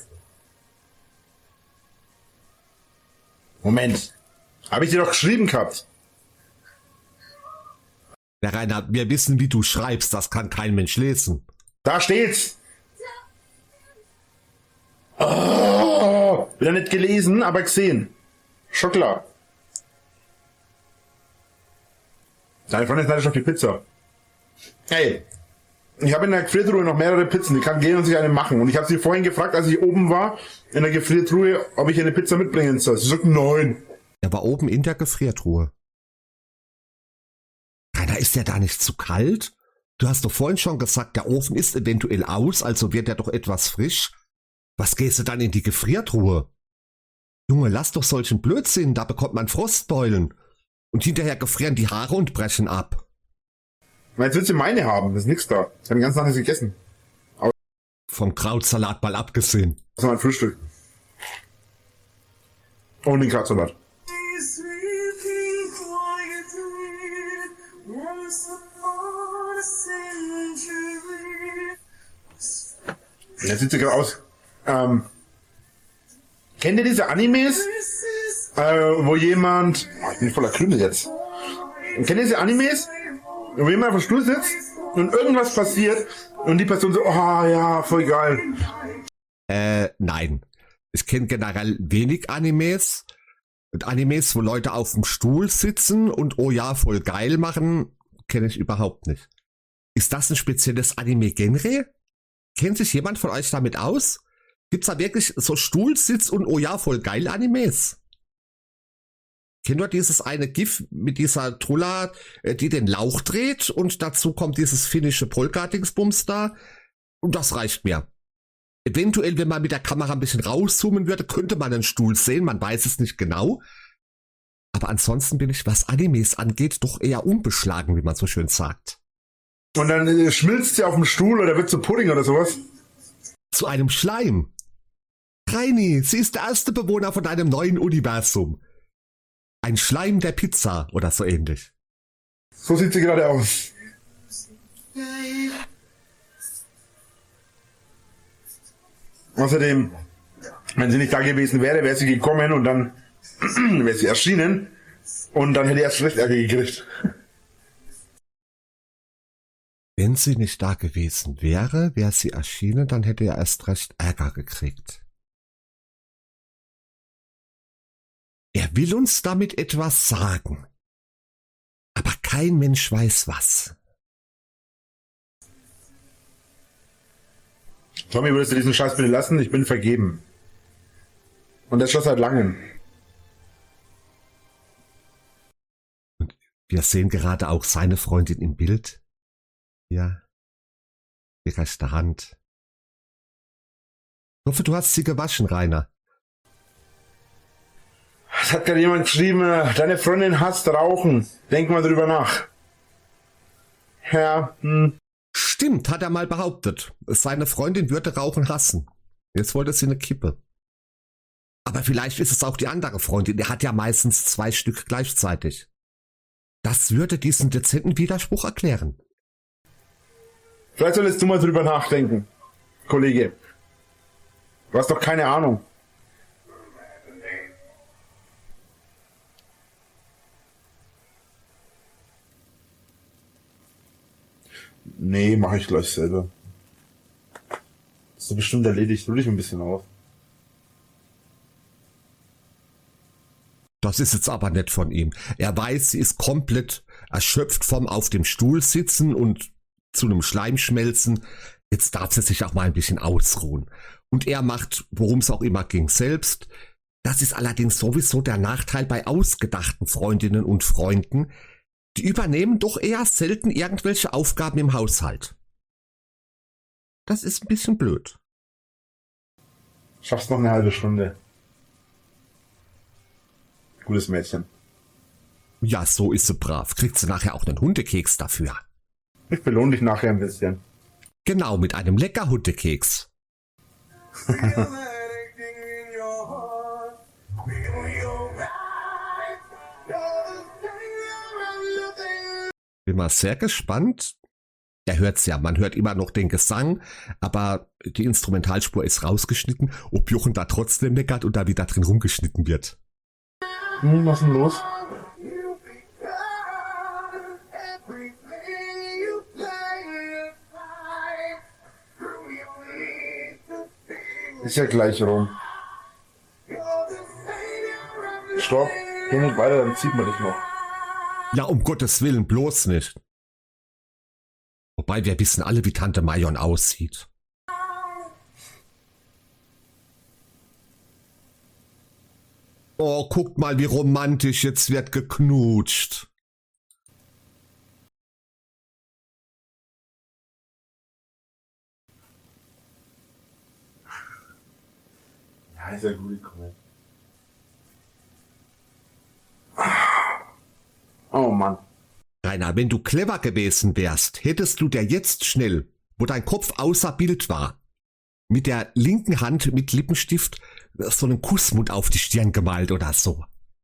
Moment. Habe ich dir doch geschrieben gehabt? Der Rainer, wir wissen, wie du schreibst, das kann kein Mensch lesen. Da steht's. Oh, wieder nicht gelesen, aber gesehen. Schon klar. Deine Freundin ist leider schon auf die Pizza. Hey, ich habe in der Gefriertruhe noch mehrere Pizzen. Die kann gehen und sich eine machen. Und ich habe sie vorhin gefragt, als ich oben war, in der Gefriertruhe, ob ich eine Pizza mitbringen soll. Sie sagt, nein. Er war oben in der Gefriertruhe. Rainer, ist der da nicht zu kalt? Du hast doch vorhin schon gesagt, der Ofen ist eventuell aus, also wird er doch etwas frisch. Was gehst du dann in die Gefriertruhe? Junge, lass doch solchen Blödsinn, da bekommt man Frostbeulen. Und hinterher gefrieren die Haare und brechen ab. Jetzt willst du meine haben, das ist nix da. Ich habe den ganzen Tag nichts gegessen. Vom Krautsalat mal abgesehen. Das ist mein Frühstück. Und den Krautsalat. Jetzt sieht sie gerade aus. Ähm, kennt ihr diese Animes? Äh, wo jemand... Oh, ich bin voller Krümel jetzt. Kennt ihr diese Animes? Wo jemand auf dem Stuhl sitzt und irgendwas passiert und die Person so, oh ja, voll geil. Äh, nein. Ich kenne generell wenig Animes. Und Animes, wo Leute auf dem Stuhl sitzen und oh ja, voll geil machen, kenne ich überhaupt nicht. Ist das ein spezielles Anime-Genre? Kennt sich jemand von euch damit aus? Gibt's da wirklich so Stuhlsitz und oh ja, voll geil Animes? Kennt ihr dieses eine GIF mit dieser Trulla, die den Lauch dreht und dazu kommt dieses finnische Polka-Dingsbums da? Und das reicht mir. Eventuell, wenn man mit der Kamera ein bisschen rauszoomen würde, könnte man einen Stuhl sehen, man weiß es nicht genau. Aber ansonsten bin ich, was Animes angeht, doch eher unbeschlagen, wie man so schön sagt. Und dann äh, schmilzt sie auf dem Stuhl oder wird zu Pudding oder sowas? Zu einem Schleim. Reini, sie ist der erste Bewohner von einem neuen Universum. Ein Schleim der Pizza oder so ähnlich. So sieht sie gerade aus. Außerdem, wenn sie nicht da gewesen wäre, wäre sie gekommen und dann wäre sie erschienen und dann hätte er erst recht Ärger gekriegt. Wenn sie nicht da gewesen wäre, wäre sie erschienen, dann hätte er erst recht Ärger gekriegt. Er will uns damit etwas sagen. Aber kein Mensch weiß was. Tommy, würdest du diesen Scheiß bitte lassen? Ich bin vergeben. Und das schon seit langem. Und wir sehen gerade auch seine Freundin im Bild. Ja. Die rechte Hand. Ich hoffe, du hast sie gewaschen, Rainer. Es hat gerade jemand geschrieben, deine Freundin hasst Rauchen. Denk mal drüber nach. Ja, hm. Stimmt, hat er mal behauptet. Seine Freundin würde Rauchen hassen. Jetzt wollte sie eine Kippe. Aber vielleicht ist es auch die andere Freundin. Er hat ja meistens zwei Stück gleichzeitig. Das würde diesen dezenten Widerspruch erklären. Vielleicht solltest du mal drüber nachdenken, Kollege. Du hast doch keine Ahnung. Nee, mache ich gleich selber. Ist doch bestimmt erledigt. Ruh dich ein bisschen auf. Das ist jetzt aber nett von ihm. Er weiß, sie ist komplett erschöpft vom auf dem Stuhl sitzen und zu einem Schleim schmelzen. Jetzt darf sie sich auch mal ein bisschen ausruhen. Und er macht, worum es auch immer ging, selbst. Das ist allerdings sowieso der Nachteil bei ausgedachten Freundinnen und Freunden. Die übernehmen doch eher selten irgendwelche Aufgaben im Haushalt. Das ist ein bisschen blöd. Schaffst noch eine halbe Stunde. Gutes Mädchen. Ja, so ist sie brav. Kriegt sie nachher auch einen Hundekeks dafür. Ich belohne dich nachher ein bisschen. Genau, mit einem lecker Hundekeks. Bin mal sehr gespannt. Er hört's ja, man hört immer noch den Gesang, aber die Instrumentalspur ist rausgeschnitten, ob Jochen da trotzdem meckert und da wieder drin rumgeschnitten wird. Hm, was ist denn los? Ist ja gleich rum. Stopp, geh nicht weiter, dann zieht man dich noch. Ja, um Gottes Willen, bloß nicht. Wobei wir wissen alle, wie Tante Marion aussieht. Oh, guckt mal, wie romantisch, jetzt wird geknutscht. Ja, ist ja gut gekommen. Oh Mann. Rainer, wenn du clever gewesen wärst, hättest du dir jetzt schnell, wo dein Kopf außer Bild war, mit der linken Hand mit Lippenstift so einen Kussmund auf die Stirn gemalt oder so.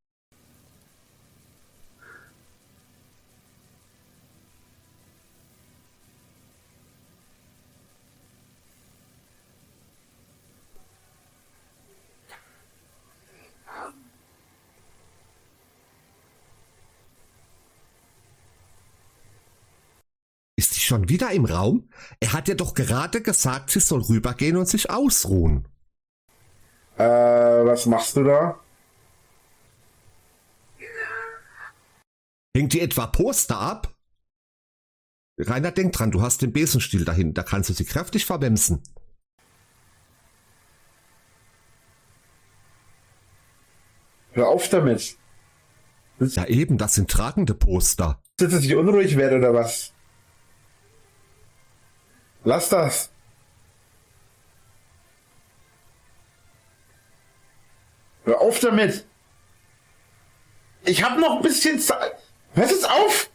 Ist sie schon wieder im Raum? Er hat ja doch gerade gesagt, sie soll rübergehen und sich ausruhen. Äh, was machst du da? Hängt die etwa Poster ab? Rainer, denk dran, du hast den Besenstiel dahin, da kannst du sie kräftig verwemsen. Hör auf damit. Ja eben, das sind tragende Poster. Dass ich unruhig werde oder was? Lass das. Hör auf damit. Ich hab noch ein bisschen Zeit. Hör jetzt auf.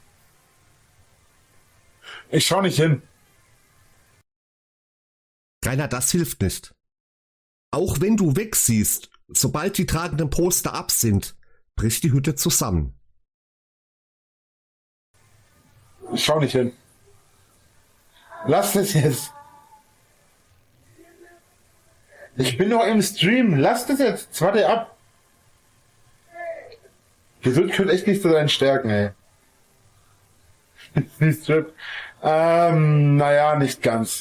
Ich schau nicht hin. Rainer, das hilft nicht. Auch wenn du wegsiehst, sobald die tragenden Poster ab sind, bricht die Hütte zusammen. Ich schau nicht hin. Lass das jetzt. Ich bin noch im Stream. Lass das jetzt. Jetzt warte ab. Geduld gehört echt nicht zu deinen Stärken, ey. Nicht Strip. Ähm, naja, nicht ganz.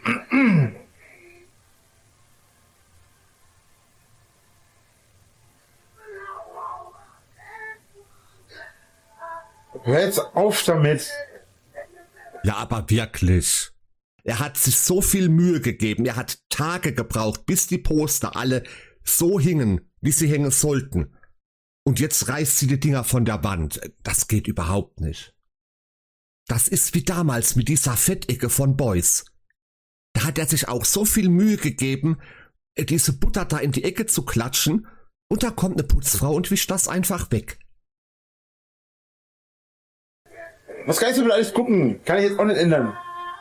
Hör jetzt auf damit. Ja, aber wirklich. Er hat sich so viel Mühe gegeben. Er hat Tage gebraucht, bis die Poster alle so hingen, wie sie hängen sollten. Und jetzt reißt sie die Dinger von der Wand. Das geht überhaupt nicht. Das ist wie damals mit dieser Fettecke von Boys. Da hat er sich auch so viel Mühe gegeben, diese Butter da in die Ecke zu klatschen, und da kommt eine Putzfrau und wischt das einfach weg. Was kann ich so mit alles gucken? Kann ich jetzt auch nicht ändern.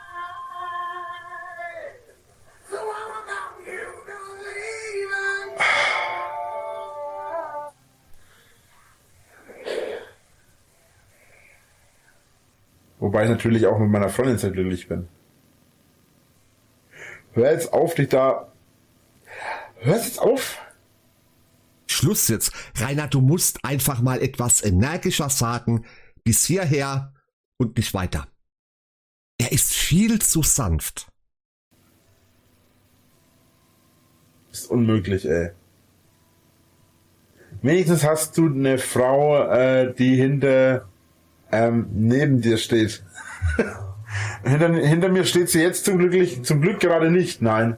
Wobei ich natürlich auch mit meiner Freundin sehr glücklich bin. Hör jetzt auf, dich da... Hör jetzt auf! Schluss jetzt. Rainer, du musst einfach mal etwas energischer sagen. Bis hierher und nicht weiter. Er ist viel zu sanft. Das ist unmöglich, ey. Wenigstens hast du eine Frau, äh, die hinter ähm, neben dir steht. hinter, hinter mir steht sie jetzt zum Glück, zum Glück gerade nicht, nein.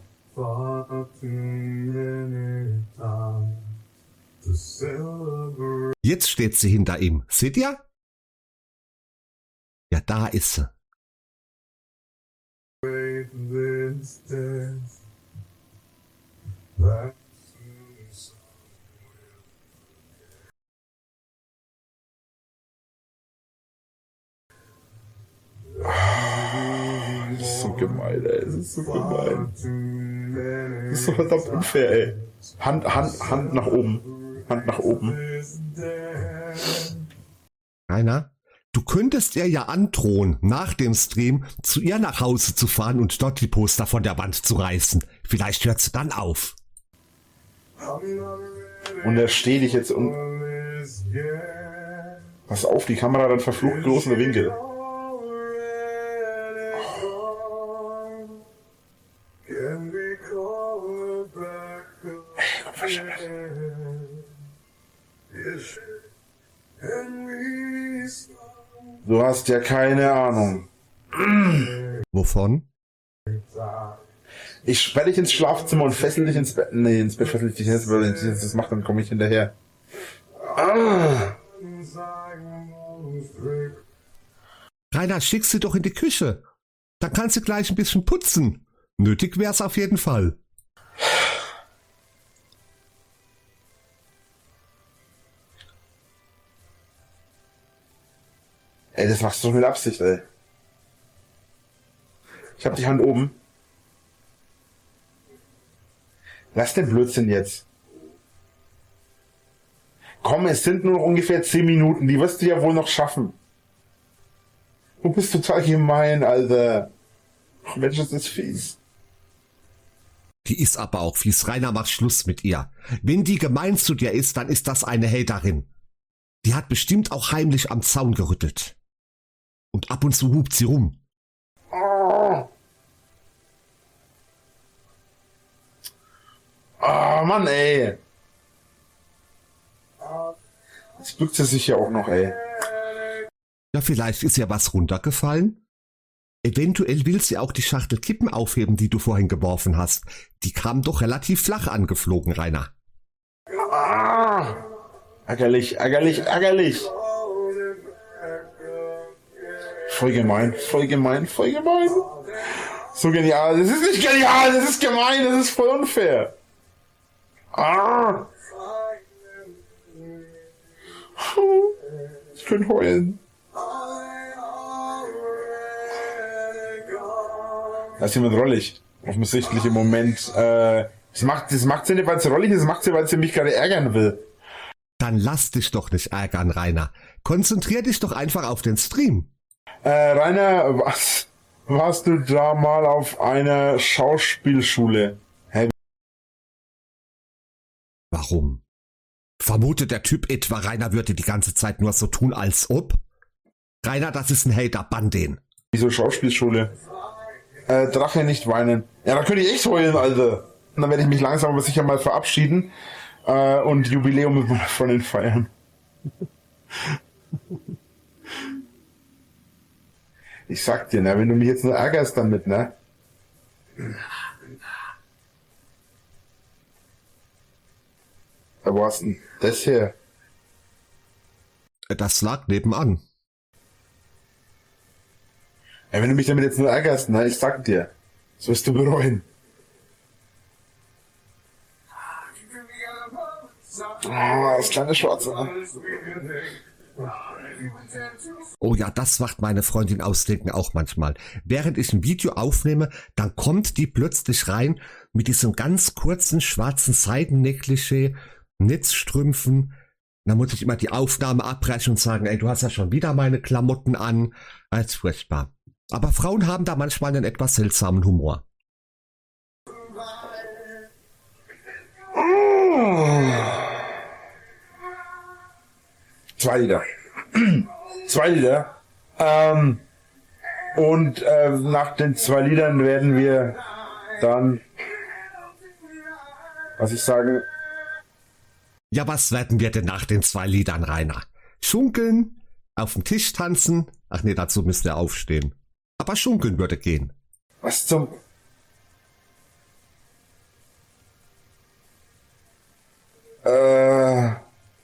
Jetzt steht sie hinter ihm. Seht ihr? Ja, da ist sie. Das ist so gemein, ey. Das ist so gemein. Das ist so verdammt unfair, ey. Hand, Hand, Hand nach oben. Hand nach oben. Rainer, du könntest ihr ja androhen, nach dem Stream zu ihr nach Hause zu fahren und dort die Poster von der Wand zu reißen. Vielleicht hört sie dann auf. Und er steht dich jetzt um. Pass auf, die Kamera dann verflucht großen Winkel. Du hast ja keine Ahnung. Wovon? Ich sperre dich ins Schlafzimmer und fessel dich ins Bett. Nee, ins Bett fessel ich dich ins Bett. Wenn ich das mache, dann komme ich hinterher. Ah. Rainer, schick sie doch in die Küche. Dann kannst du gleich ein bisschen putzen. Nötig wär's auf jeden Fall. Ey, das machst du doch mit Absicht, ey. Ich hab die Hand oben. Lass den Blödsinn jetzt. Komm, es sind nur noch ungefähr zehn Minuten. Die wirst du ja wohl noch schaffen. Du bist total gemein, Alter. Ach, Mensch, das ist fies. Die ist aber auch fies. Rainer, mach Schluss mit ihr. Wenn die gemein zu dir ist, dann ist das eine Haterin. Die hat bestimmt auch heimlich am Zaun gerüttelt. Und ab und zu hupt sie rum. Oh. Oh, Mann, ey. Jetzt bückt sie sich ja auch noch, ey. Ja, vielleicht ist ja was runtergefallen. Eventuell will sie auch die Schachtel Kippen aufheben, die du vorhin geworfen hast. Die kam doch relativ flach angeflogen, Rainer. Ah. Ärgerlich, ärgerlich, ärgerlich. Voll gemein, voll gemein, voll gemein. So genial. Das ist nicht genial, das ist gemein, das ist voll unfair. Ah. Ich könnte heulen. Da ist jemand rollig. Offensichtlich im Moment. Äh, das macht, das macht sie nicht, weil sie rollig ist, das macht sie, weil sie mich gerade ärgern will. Dann lass dich doch nicht ärgern, Rainer. Konzentrier dich doch einfach auf den Stream. Äh, Rainer, was? Warst du da mal auf einer Schauspielschule? Hä? Warum? Vermutet der Typ etwa, Rainer würde die ganze Zeit nur so tun, als ob? Rainer, das ist ein Hater, bann den. Wieso Schauspielschule? Äh, Drache nicht weinen. Ja, da könnte ich echt heulen, Alter. Und dann werde ich mich langsam aber sicher mal verabschieden äh, und Jubiläum mit meiner Freundin feiern. Ich sag dir, ne, wenn du mich jetzt nur ärgerst damit, ne? Wo hast denn das her? Das lag nebenan. Ja, wenn du mich damit jetzt nur ärgerst, ne, ich sag dir, das wirst du bereuen. Oh, das kleine Schwarze. Oh ja, das macht meine Freundin Ausdenken auch manchmal. Während ich ein Video aufnehme, dann kommt die plötzlich rein mit diesem ganz kurzen schwarzen Seidennäckliche, Netzstrümpfen. Dann muss ich immer die Aufnahme abbrechen und sagen, ey, du hast ja schon wieder meine Klamotten an. Als furchtbar. Aber Frauen haben da manchmal einen etwas seltsamen Humor. Zwei Lieder. Zwei Lieder. Ähm, und äh, nach den zwei Liedern werden wir dann, was ich sagen... Ja, was werden wir denn nach den zwei Liedern, Rainer? Schunkeln? Auf dem Tisch tanzen? Ach nee, dazu müsst ihr aufstehen. Aber schunkeln würde gehen. Was zum... Äh...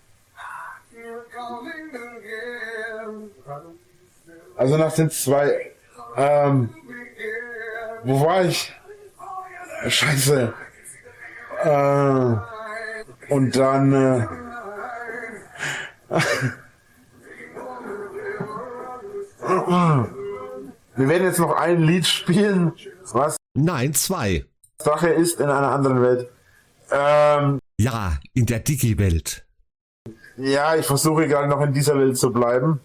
Also nach den zwei... Ähm... Wo war ich? Scheiße. Äh... Und dann... Äh, wir werden jetzt noch ein Lied spielen, was Nein, zwei. Sache ist in einer anderen Welt. Ähm, Ja, in der Digi-Welt. ja, ich versuche gerade noch in dieser Welt zu bleiben.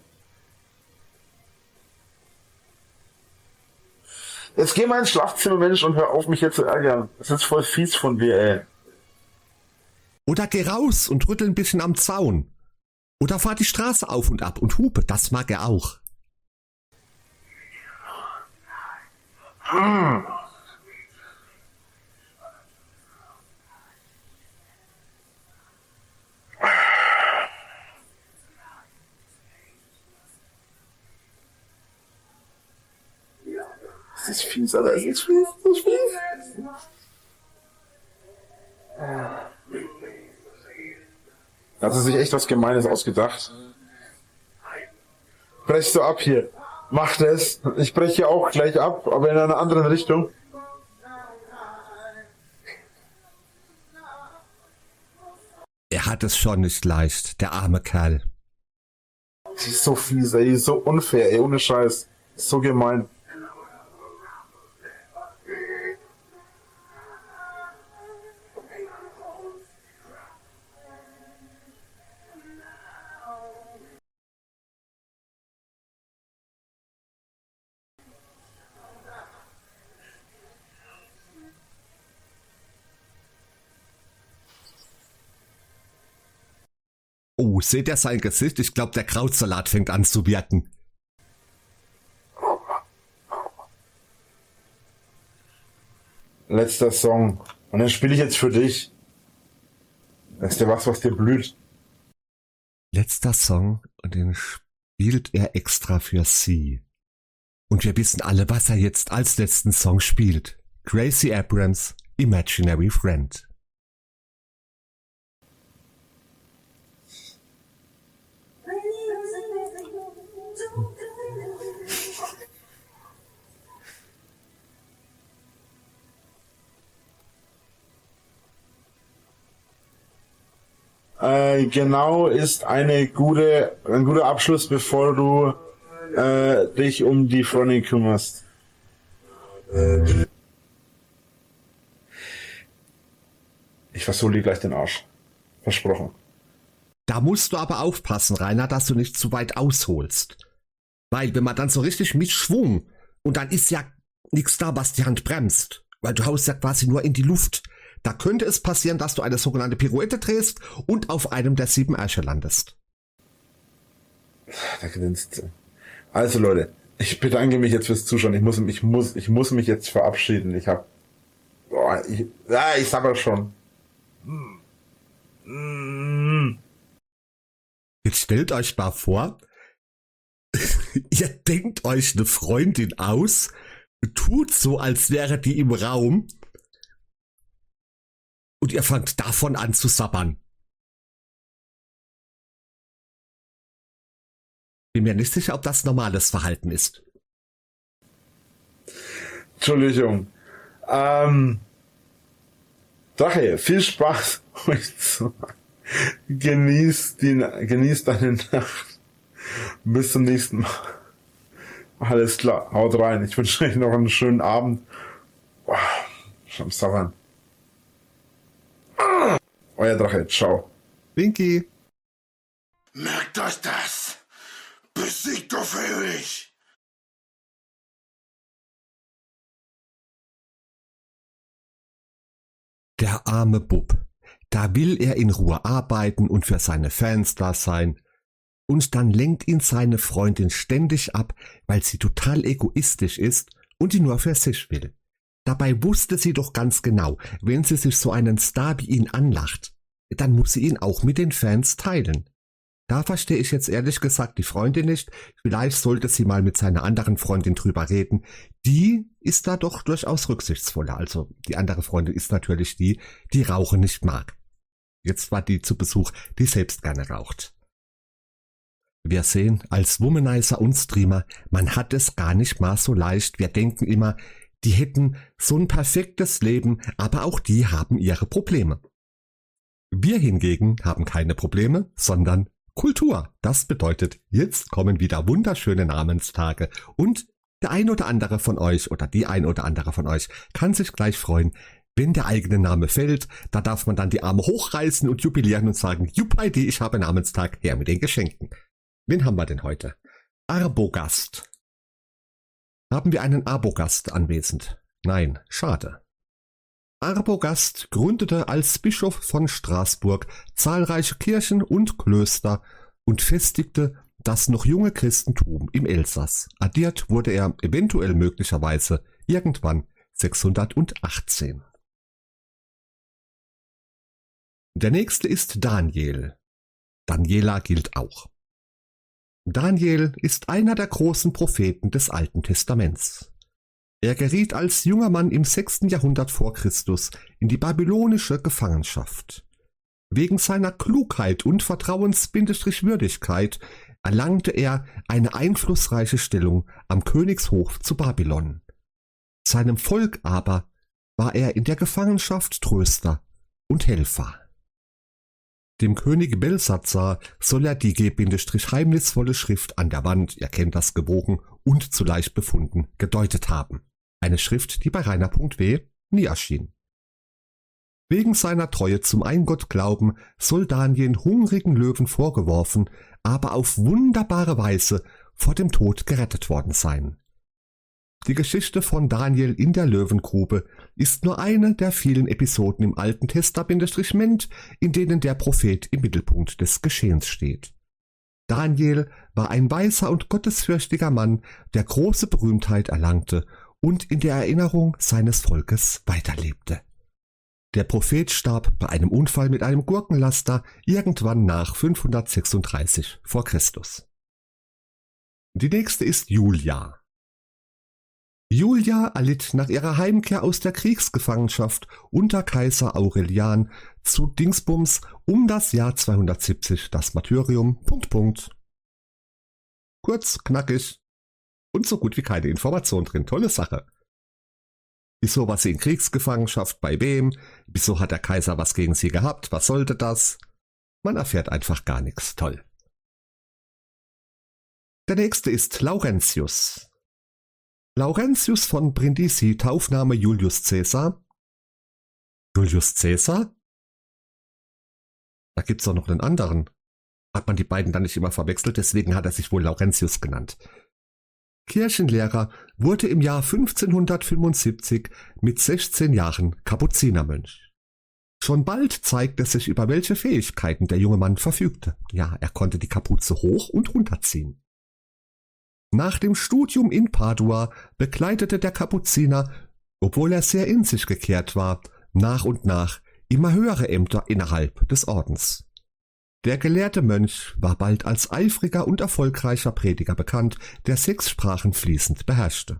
Jetzt geh mal ins Schlafzimmer, Mensch, und hör auf, mich jetzt zu ärgern. Das ist voll fies von dir, ey. Oder geh raus und rüttel ein bisschen am Zaun. Oder fahr die Straße auf und ab und hupe, das mag er auch. Hm. Das ist fies, Alter, das ist fies, das ist fies. Da hat sie sich echt was Gemeines ausgedacht. Brechst du ab hier. Mach das. Ich breche auch gleich ab, aber in einer anderen Richtung. Er hat es schon nicht leicht, der arme Kerl. Die ist so fies, ey, die ist so unfair, ey, ohne Scheiß. So gemein. Oh, seht ihr sein Gesicht? Ich glaube, der Krautsalat fängt an zu wirken. Letzter Song. Und den spiele ich jetzt für dich. Das ist ja was, was dir blüht. Letzter Song und den spielt er extra für sie. Und wir wissen alle, was er jetzt als letzten Song spielt. Gracie Abrams, Imaginary Friend. Äh, genau ist eine gute, ein guter Abschluss, bevor du äh, dich um die Freundin kümmerst. Ich versohle dir gleich den Arsch. Versprochen. Da musst du aber aufpassen, Rainer, dass du nicht zu weit ausholst. Weil wenn man dann so richtig mit Schwung und dann ist ja nichts da, was die Hand bremst, weil du haust ja quasi nur in die Luft. Da könnte es passieren, dass du eine sogenannte Pirouette drehst und auf einem der sieben Ärsche landest. Da grinst sie. Also Leute, ich bedanke mich jetzt fürs Zuschauen. Ich muss, ich muss, ich muss mich jetzt verabschieden. Ich hab, boah, ich, ja, ich sag ja schon. Jetzt stellt euch mal vor, ihr denkt euch eine Freundin aus, tut so, als wäre die im Raum und ihr fangt davon an zu sabbern. Bin mir nicht sicher, ob das normales Verhalten ist. Entschuldigung. Ähm, Drache, viel Spaß euch zu. Genießt die, genießt deine Nacht. Bis zum nächsten Mal. Alles klar, haut rein. Ich wünsche euch noch einen schönen Abend. Oh, schon sabbern. Euer Drache, ciao. Winky. Merkt euch das! Besiegt auf ewig! Der arme Bub. Da will er in Ruhe arbeiten und für seine Fans da sein. Und dann lenkt ihn seine Freundin ständig ab, weil sie total egoistisch ist und ihn nur für sich will. Dabei wusste sie doch ganz genau, wenn sie sich so einen Star wie ihn anlacht, dann muss sie ihn auch mit den Fans teilen. Da verstehe ich jetzt ehrlich gesagt die Freundin nicht. Vielleicht sollte sie mal mit seiner anderen Freundin drüber reden. Die ist da doch durchaus rücksichtsvoller. Also die andere Freundin ist natürlich die, die Rauchen nicht mag. Jetzt war die zu Besuch, die selbst gerne raucht. Wir sehen, als Womanizer und Streamer, man hat es gar nicht mal so leicht. Wir denken immer, die hätten so ein perfektes Leben, aber auch die haben ihre Probleme. Wir hingegen haben keine Probleme, sondern Kultur. Das bedeutet, jetzt kommen wieder wunderschöne Namenstage und der ein oder andere von euch oder die ein oder andere von euch kann sich gleich freuen, wenn der eigene Name fällt. Da darf man dann die Arme hochreißen und jubilieren und sagen, Juppidi, ich habe Namenstag, her mit den Geschenken. Wen haben wir denn heute? Arbogast. Haben wir einen Arbogast anwesend? Nein, schade. Arbogast gründete als Bischof von Straßburg zahlreiche Kirchen und Klöster und festigte das noch junge Christentum im Elsass. Addiert wurde er eventuell möglicherweise irgendwann sechshundertachtzehn. Der nächste ist Daniel. Daniela gilt auch. Daniel ist einer der großen Propheten des Alten Testaments. Er geriet als junger Mann im sechsten Jahrhundert vor Christus in die babylonische Gefangenschaft. Wegen seiner Klugheit und Vertrauens-Würdigkeit erlangte er eine einflussreiche Stellung am Königshof zu Babylon. Seinem Volk aber war er in der Gefangenschaft Tröster und Helfer. Dem König Belsazar soll er die geheimnisvolle Schrift an der Wand, ihr kennt das, gebogen und zu leicht befunden, gedeutet haben. Eine Schrift, die bei Rainer.w nie erschien. Wegen seiner Treue zum Eingottglauben soll Daniel hungrigen Löwen vorgeworfen, aber auf wunderbare Weise vor dem Tod gerettet worden sein. Die Geschichte von Daniel in der Löwengrube ist nur eine der vielen Episoden im Alten Testament, in denen der Prophet im Mittelpunkt des Geschehens steht. Daniel war ein weiser und gottesfürchtiger Mann, der große Berühmtheit erlangte und in der Erinnerung seines Volkes weiterlebte. Der Prophet starb bei einem Unfall mit einem Gurkenlaster irgendwann nach fünfhundertsechsunddreißig vor Christus. Die nächste ist Julia. Julia erlitt nach ihrer Heimkehr aus der Kriegsgefangenschaft unter Kaiser Aurelian zu Dingsbums um das Jahr zweihundertsiebzig das Martyrium. Punkt, Punkt. Kurz, knackig und so gut wie keine Information drin. Tolle Sache. Wieso war sie in Kriegsgefangenschaft? Bei wem? Wieso hat der Kaiser was gegen sie gehabt? Was sollte das? Man erfährt einfach gar nichts. Toll. Der nächste ist Laurentius. Laurentius von Brindisi, Taufname Julius Caesar. Julius Caesar? Da gibt's doch noch einen anderen. Hat man die beiden dann nicht immer verwechselt, deswegen hat er sich wohl Laurentius genannt. Kirchenlehrer, wurde im Jahr fünfzehnhundertfünfundsiebzig mit sechzehn Jahren Kapuzinermönch. Schon bald zeigte sich, über welche Fähigkeiten der junge Mann verfügte. Ja, er konnte die Kapuze hoch und runterziehen. Nach dem Studium in Padua bekleidete der Kapuziner, obwohl er sehr in sich gekehrt war, nach und nach immer höhere Ämter innerhalb des Ordens. Der gelehrte Mönch war bald als eifriger und erfolgreicher Prediger bekannt, der sechs Sprachen fließend beherrschte.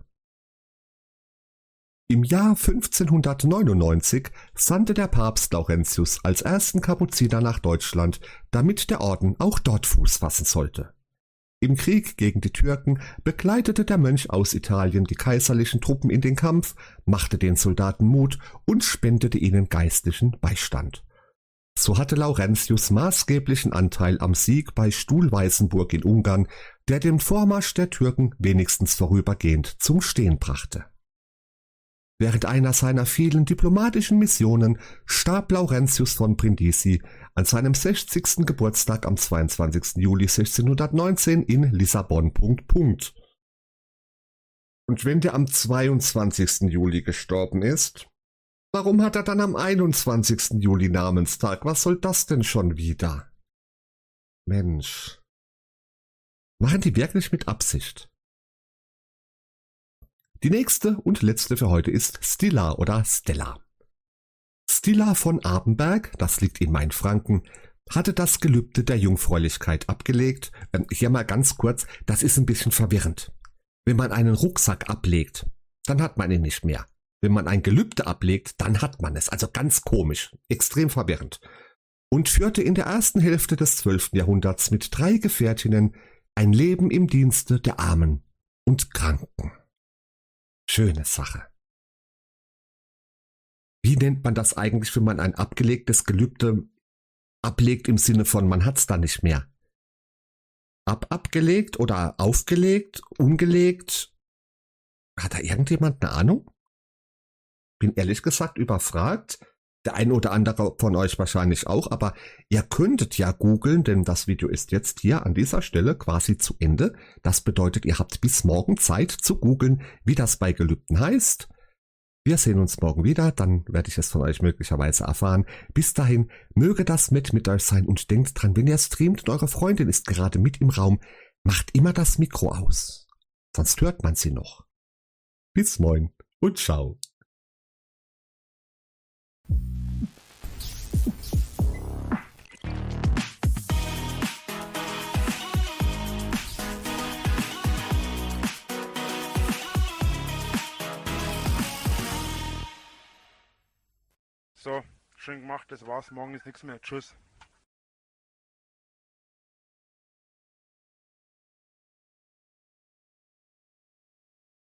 Im Jahr fünfzehnhundertneunundneunzig sandte der Papst Laurentius als ersten Kapuziner nach Deutschland, damit der Orden auch dort Fuß fassen sollte. Im Krieg gegen die Türken begleitete der Mönch aus Italien die kaiserlichen Truppen in den Kampf, machte den Soldaten Mut und spendete ihnen geistlichen Beistand. So hatte Laurentius maßgeblichen Anteil am Sieg bei Stuhlweißenburg in Ungarn, der den Vormarsch der Türken wenigstens vorübergehend zum Stehen brachte. Während einer seiner vielen diplomatischen Missionen starb Laurentius von Brindisi an seinem sechzigsten Geburtstag am zweiundzwanzigsten Juli sechzehnhundertneunzehn in Lissabon. Punkt, Punkt. Und wenn der am zweiundzwanzigsten Juli gestorben ist, warum hat er dann am einundzwanzigsten Juli Namenstag? Was soll das denn schon wieder? Mensch. Machen die wirklich mit Absicht? Die nächste und letzte für heute ist Stilla oder Stella. Stilla von Abenberg, das liegt in Mainfranken, hatte das Gelübde der Jungfräulichkeit abgelegt. Ähm, hier mal ganz kurz, das ist ein bisschen verwirrend. Wenn man einen Rucksack ablegt, dann hat man ihn nicht mehr. Wenn man ein Gelübde ablegt, dann hat man es. Also ganz komisch, extrem verwirrend. Und führte in der ersten Hälfte des zwölften Jahrhunderts mit drei Gefährtinnen ein Leben im Dienste der Armen und Kranken. Schöne Sache. Wie nennt man das eigentlich, wenn man ein abgelegtes Gelübde ablegt im Sinne von, man hat's da nicht mehr? Ab abgelegt oder aufgelegt, umgelegt? Hat da irgendjemand eine Ahnung? Bin ehrlich gesagt überfragt. Der eine oder andere von euch wahrscheinlich auch, aber ihr könntet ja googeln, denn das Video ist jetzt hier an dieser Stelle quasi zu Ende. Das bedeutet, ihr habt bis morgen Zeit zu googeln, wie das bei Gelübden heißt. Wir sehen uns morgen wieder, dann werde ich es von euch möglicherweise erfahren. Bis dahin, möge das mit mit euch sein und denkt dran, wenn ihr streamt und eure Freundin ist gerade mit im Raum, macht immer das Mikro aus, sonst hört man sie noch. Bis morgen und ciao. So, schön gemacht, das war's. Morgen ist nichts mehr. Tschüss.